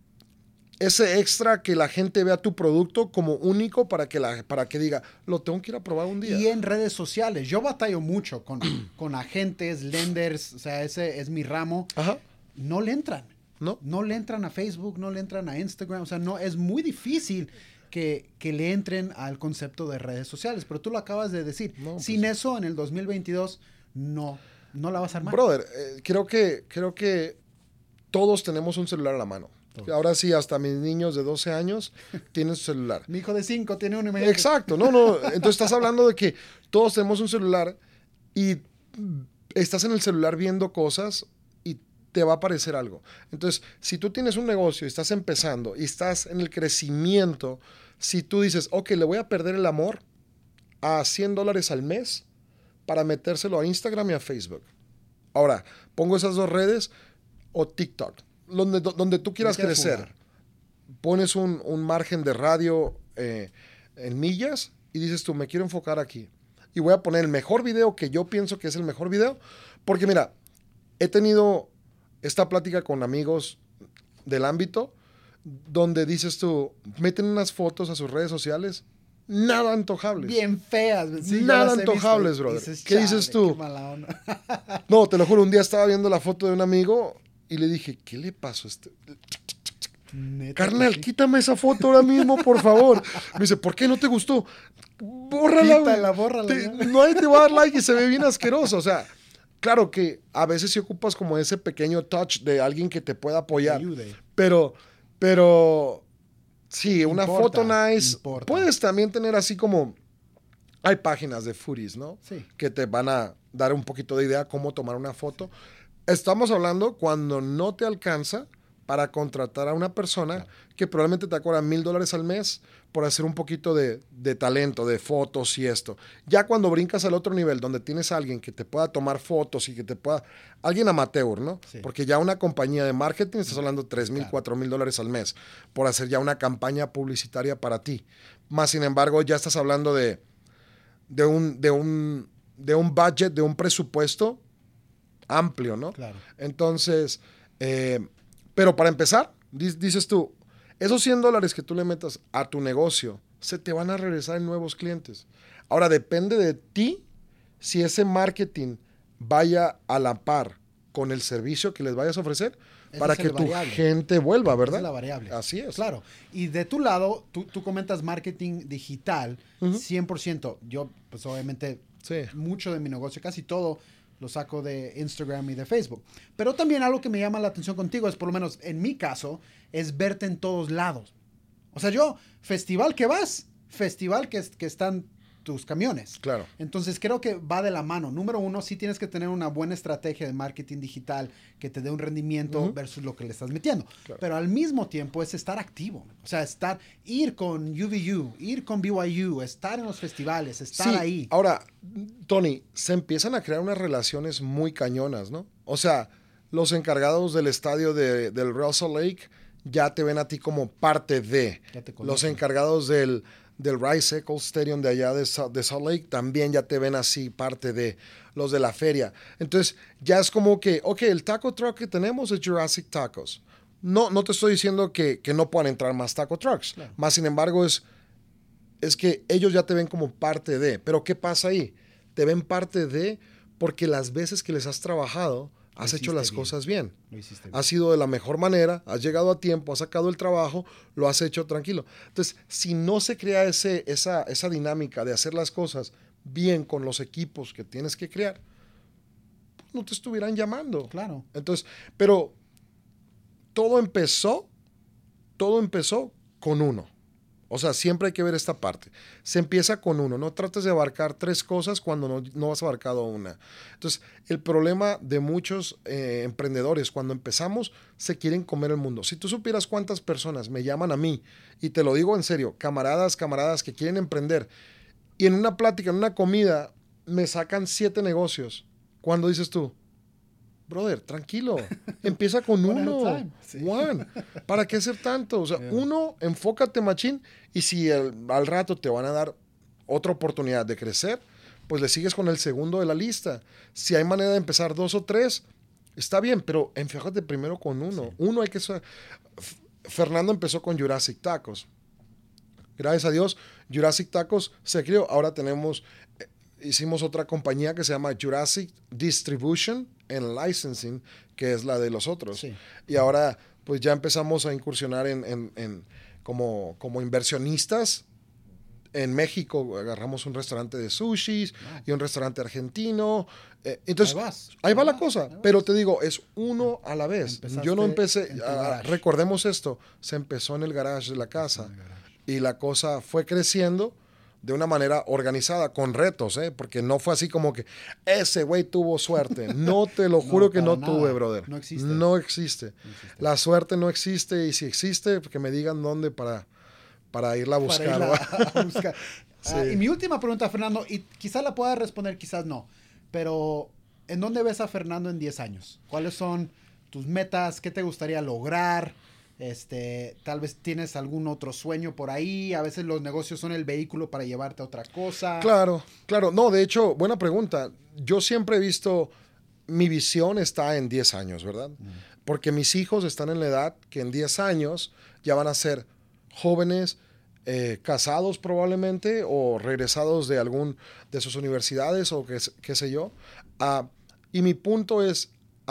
ese extra que la gente vea tu producto como único para que diga, lo tengo que ir a probar un día. Y en redes sociales, yo batallo mucho con agentes, lenders, o sea, ese es mi ramo. Ajá. No le entran. No le entran a Facebook, no le entran a Instagram, o sea, no, es muy difícil que le entren al concepto de redes sociales, pero tú lo acabas de decir. No, pues, sin eso, en el 2022, no la vas a armar. Brother, creo que todos tenemos un celular a la mano. Todos. Ahora sí, hasta mis niños de 12 años tienen su celular. Mi hijo de 5 tiene uno. Exacto, no. Entonces estás hablando de que todos tenemos un celular y estás en el celular viendo cosas y te va a aparecer algo. Entonces, si tú tienes un negocio y estás empezando y estás en el crecimiento, si tú dices, ok, le voy a perder el amor a $100 al mes para metérselo a Instagram y a Facebook. Ahora, pongo esas dos redes o TikTok, donde tú quieras crecer. Jugar. Pones un margen de radio en millas y dices tú, me quiero enfocar aquí. Y voy a poner el mejor video que yo pienso que es el mejor video. Porque mira, he tenido esta plática con amigos del ámbito donde dices tú, meten unas fotos a sus redes sociales, nada antojables. Bien feas. Sí, nada antojables, brother. ¿Qué dices tú? Qué mala onda. No, te lo juro, un día estaba viendo la foto de un amigo y le dije, ¿qué le pasó a este? Neta, Carnal, quítame esa foto ahora mismo, por favor. Me dice, ¿por qué no te gustó? Bórrala. Bórrala. No hay te va a dar like y se ve bien asqueroso. O sea, claro que a veces sí ocupas como ese pequeño touch de alguien que te pueda apoyar. Ayude. Pero sí, una foto nice. Importa. Puedes también tener así como... Hay páginas de foodies, ¿no? Sí. Que te van a dar un poquito de idea cómo tomar una foto. Estamos hablando cuando no te alcanza para contratar a una persona que probablemente te cobra $1,000 al mes por hacer un poquito de talento, de fotos y esto. Ya cuando brincas al otro nivel, donde tienes a alguien que te pueda tomar fotos y que te pueda... Alguien amateur, ¿no? Sí. Porque ya una compañía de marketing estás hablando $3,000, $4,000 al mes por hacer ya una campaña publicitaria para ti. Más sin embargo, ya estás hablando de un budget, de un presupuesto amplio, ¿no? Claro. Entonces, pero para empezar, dices tú, esos $100 que tú le metas a tu negocio, se te van a regresar en nuevos clientes. Ahora, depende de ti si ese marketing vaya a la par con el servicio que les vayas a ofrecer para que tu gente vuelva, ¿verdad? Esa es la variable. Así es. Claro. Y de tu lado, tú comentas marketing digital, 100%. Yo, pues obviamente, mucho de mi negocio, casi todo, lo saco de Instagram y de Facebook. Pero también algo que me llama la atención contigo es, por lo menos en mi caso, es verte en todos lados. O sea, yo, festival que vas, festival que están tus camiones. Claro. Entonces creo que va de la mano. Número uno, sí tienes que tener una buena estrategia de marketing digital que te dé un rendimiento versus lo que le estás metiendo. Claro. Pero al mismo tiempo es estar activo. O sea, ir con UVU, ir con BYU, estar en los festivales, estar ahí. Ahora, Tony, se empiezan a crear unas relaciones muy cañonas, ¿no? O sea, los encargados del estadio del Real Salt Lake ya te ven a ti como parte de. Los encargados del del Rice Eccles Stadium de allá de Salt Lake, también ya te ven así parte de los de la feria. Entonces ya es como que, ok, el taco truck que tenemos es Jurassic Tacos. No te estoy diciendo que no puedan entrar más taco trucks. Claro. Más sin embargo es que ellos ya te ven como parte de. Pero ¿qué pasa ahí? Te ven parte de porque las veces que les has trabajado, has hecho las cosas bien. Lo hiciste bien. Has sido de la mejor manera, has llegado a tiempo, has sacado el trabajo, lo has hecho tranquilo. Entonces, si no se crea esa dinámica de hacer las cosas bien con los equipos que tienes que crear, pues no te estuvieran llamando. Claro. Entonces, pero todo empezó con uno. O sea, siempre hay que ver esta parte. Se empieza con uno. No trates de abarcar 3 cosas cuando no has abarcado una. Entonces, el problema de muchos emprendedores, cuando empezamos, se quieren comer el mundo. Si tú supieras cuántas personas me llaman a mí, y te lo digo en serio, camaradas que quieren emprender, y en una plática, en una comida, me sacan 7 negocios. ¿Cuándo dices tú? Brother, tranquilo, empieza con uno. Sí. One. ¿Para qué hacer tanto? O sea, uno, enfócate machín, y si al rato te van a dar otra oportunidad de crecer, pues le sigues con el segundo de la lista. Si hay manera de empezar 2 o 3, está bien, pero enfócate primero con uno. Sí. Uno hay que ser. Fernando empezó con Jurassic Tacos. Gracias a Dios, Jurassic Tacos se creó. Ahora hicimos otra compañía que se llama Jurassic Distribution and Licensing, que es la de los otros. Sí. Y ahora pues ya empezamos a incursionar como inversionistas. En México agarramos un restaurante de sushis y un restaurante argentino. Entonces, ahí va la cosa. Pero te digo, es uno a la vez. Yo no empecé, recordemos esto, se empezó en el garage de la casa. Y la cosa fue creciendo de una manera organizada, con retos, porque no fue así como que ese güey tuvo suerte. No, te lo juro que no tuve, brother. No existe. No existe. La suerte no existe, y si existe, que me digan dónde para irla a buscar. A buscar. Sí. Y mi última pregunta, Fernando, y quizás la pueda responder, quizás no, pero ¿en dónde ves a Fernando en 10 años? ¿Cuáles son tus metas? ¿Qué te gustaría lograr? Tal vez tienes algún otro sueño por ahí. A veces los negocios son el vehículo para llevarte a otra cosa. Claro. No, de hecho, buena pregunta. Yo siempre he visto, mi visión está en 10 años, ¿verdad? Porque mis hijos están en la edad que en 10 años ya van a ser jóvenes, casados probablemente, o regresados de de sus universidades, o qué sé yo. Y mi punto es,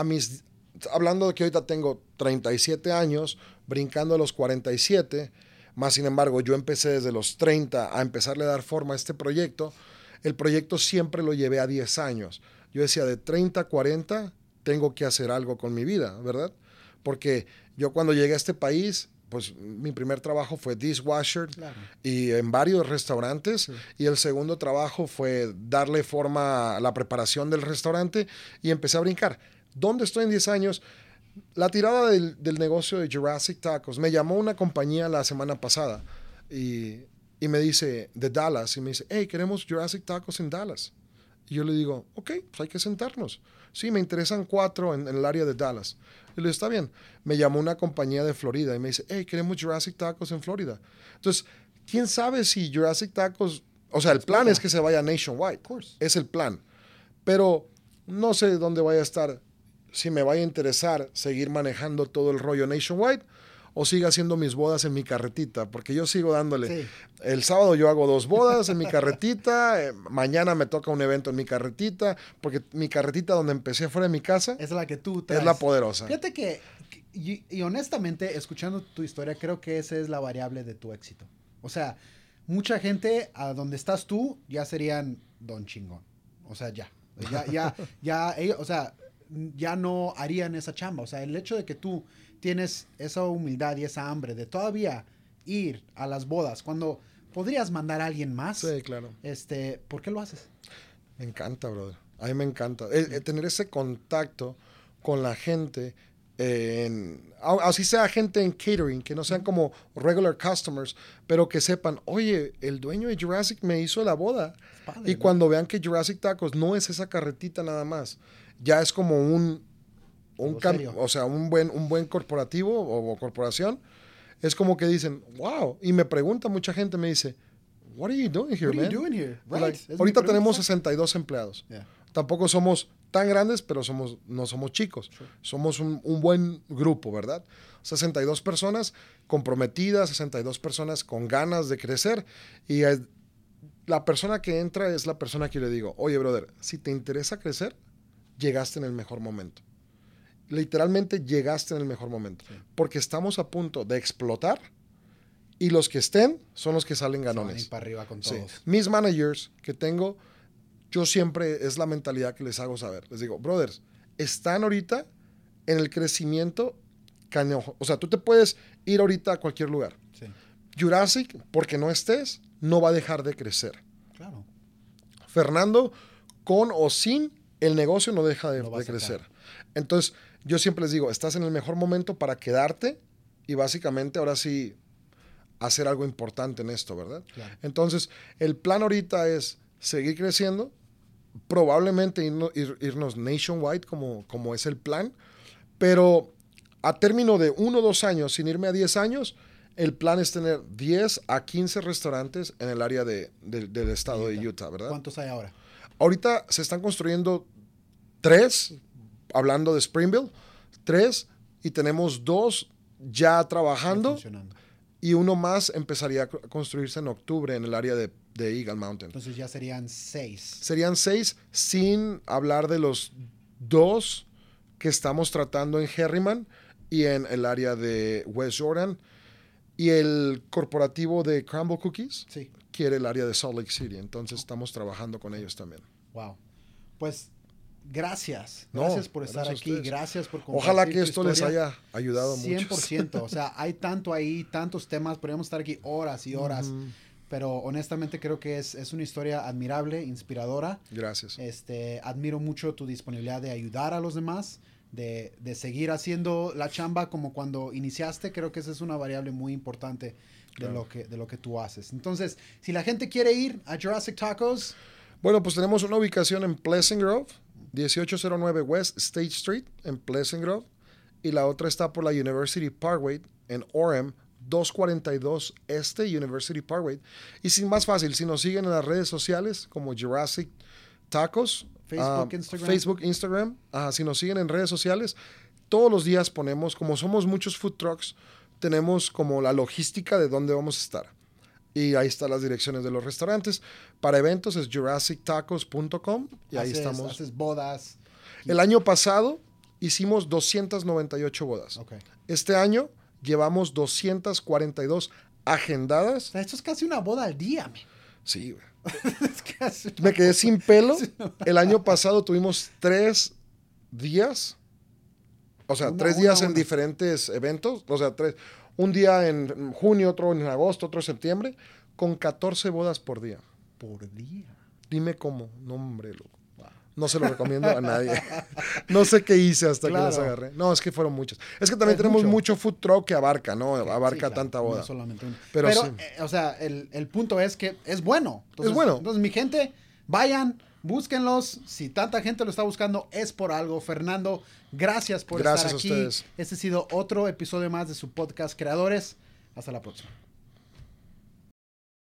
hablando de que ahorita tengo 37 años, brincando a los 47, más sin embargo yo empecé desde los 30 a empezarle a dar forma a este proyecto. El proyecto siempre lo llevé a 10 años. Yo decía, de 30 a 40 tengo que hacer algo con mi vida, ¿verdad? Porque yo cuando llegué a este país, pues mi primer trabajo fue dishwasher, claro, y en varios restaurantes, sí. Y el segundo trabajo fue darle forma a la preparación del restaurante, y empecé a brincar. ¿Dónde estoy en 10 años? La tirada del negocio de Jurassic Tacos. Me llamó una compañía la semana pasada y me dice, de Dallas, y me dice, hey, queremos Jurassic Tacos en Dallas. Y yo le digo, ok, pues hay que sentarnos. Sí, me interesan 4 en el área de Dallas. Y le digo, está bien. Me llamó una compañía de Florida y me dice, hey, queremos Jurassic Tacos en Florida. Entonces, ¿quién sabe si Jurassic Tacos... O sea, el plan es que se vaya nationwide. Es el plan. Pero no sé dónde vaya a estar, si me vaya a interesar seguir manejando todo el rollo nationwide o siga haciendo mis bodas en mi carretita, porque yo sigo dándole. Sí. El sábado yo hago 2 bodas en mi carretita, mañana me toca un evento en mi carretita, porque mi carretita donde empecé fuera de mi casa es la que tú traes. Es la poderosa. Fíjate que y honestamente, escuchando tu historia, creo que esa es la variable de tu éxito. O sea, mucha gente a donde estás tú ya serían don chingón. O sea, ya, o sea, ya no harían esa chamba. O sea, el hecho de que tú tienes esa humildad y esa hambre de todavía ir a las bodas cuando podrías mandar a alguien más. Sí, claro. ¿Por qué lo haces? Me encanta, brother. A mí me encanta. Tener ese contacto con la gente, así sea gente en catering, que no sean como regular customers, pero que sepan, oye, el dueño de Jurassic me hizo la boda. Padre, y cuando vean que Jurassic Tacos no es esa carretita nada más, ya es como o sea, un buen corporativo o corporación, es como que dicen, wow. Y me pregunta mucha gente, me dice, what are you doing here, What are man? you doing here? Right. Like, Es mi ahorita pregunta. tenemos 62 empleados. Yeah. Tampoco somos tan grandes, pero no somos chicos. Sure. Somos un buen grupo, ¿verdad? 62 personas comprometidas, 62 personas con ganas de crecer. Y la persona que entra es la persona que le digo, oye, brother, si te interesa crecer, llegaste en el mejor momento. Literalmente llegaste en el mejor momento. Sí. Porque estamos a punto de explotar y los que estén son los que salen Se van a ganones. ir para arriba con Sí. todos. Mis managers que tengo, yo siempre es la mentalidad que les hago saber. Les digo, brothers, están ahorita en el crecimiento cañojo. O sea, tú te puedes ir ahorita a cualquier lugar. Sí, Jurassic, porque no estés, no va a dejar de crecer. claro. Fernando, con o sin, el negocio no deja Lo va a de sacar. crecer. Entonces, yo siempre les digo, estás en el mejor momento para quedarte y básicamente ahora sí hacer algo importante en esto, ¿verdad? Claro. Entonces, el plan ahorita es seguir creciendo, probablemente irnos nationwide como es el plan, pero a término de 1 o 2 años, sin irme a 10 años, el plan es tener 10 a 15 restaurantes en el área del estado de Utah, ¿verdad? ¿Cuántos hay ahora? Ahorita se están construyendo 3, hablando de Springville, 3, y tenemos 2 ya trabajando, Funcionando. y uno más empezaría a construirse en octubre en el área de Eagle Mountain. Entonces ya serían 6. Serían 6 sin hablar de los 2 que estamos tratando en Herriman y en el área de West Jordan. Y el corporativo de Crumble Cookies Sí. quiere el área de Salt Lake City. Entonces estamos trabajando con ellos también. Wow. Pues gracias. No, Gracias por estar gracias a aquí. ustedes. Gracias por compartir Ojalá que tu esto les historia. haya ayudado mucho. 100%. O sea, hay tanto ahí, tantos temas. Podríamos estar aquí horas y horas. Pero honestamente creo que es una historia admirable, inspiradora. Gracias. Admiro mucho tu disponibilidad de ayudar a los demás, de seguir haciendo la chamba como cuando iniciaste. Creo que esa es una variable muy importante Claro. de lo que tú haces. Entonces, si la gente quiere ir a Jurassic Tacos, Bueno, pues tenemos una ubicación en Pleasant Grove, 1809 West State Street, en Pleasant Grove. Y la otra está por la University Parkway, en Orem, 242 Este University Parkway. Y sin más fácil, si nos siguen en las redes sociales como Jurassic Tacos, Facebook, Instagram. Si nos siguen en redes sociales, todos los días ponemos, como somos muchos food trucks, tenemos como la logística de dónde vamos a estar. Y ahí están las direcciones de los restaurantes. Para eventos es jurassictacos.com y ahí estamos. Haces bodas. El año pasado hicimos 298 bodas. Ok. Este año llevamos 242 agendadas. O sea, esto es casi una boda al día, man. Sí, güey. Es casi Me quedé sin pelo. El año pasado tuvimos 3 días. O sea, 3 días en diferentes eventos. O sea, 3. Un día en junio, otro en agosto, otro en septiembre. Con 14 bodas por día. por día. Dime cómo. No, hombre, loco. No se lo recomiendo a nadie. No sé qué hice hasta que las agarré. No, es que fueron muchas. Es que también tenemos mucho food truck que abarca, ¿no? Abarca claro, tanta boda. No solamente uno. Pero sí. O sea, el punto es que es bueno. Entonces, es bueno. Entonces, mi gente, vayan, búsquenlos. Si tanta gente lo está buscando, es por algo. Fernando, gracias por estar aquí. Gracias a ustedes. Este ha sido otro episodio más de su podcast Creadores. Hasta la próxima.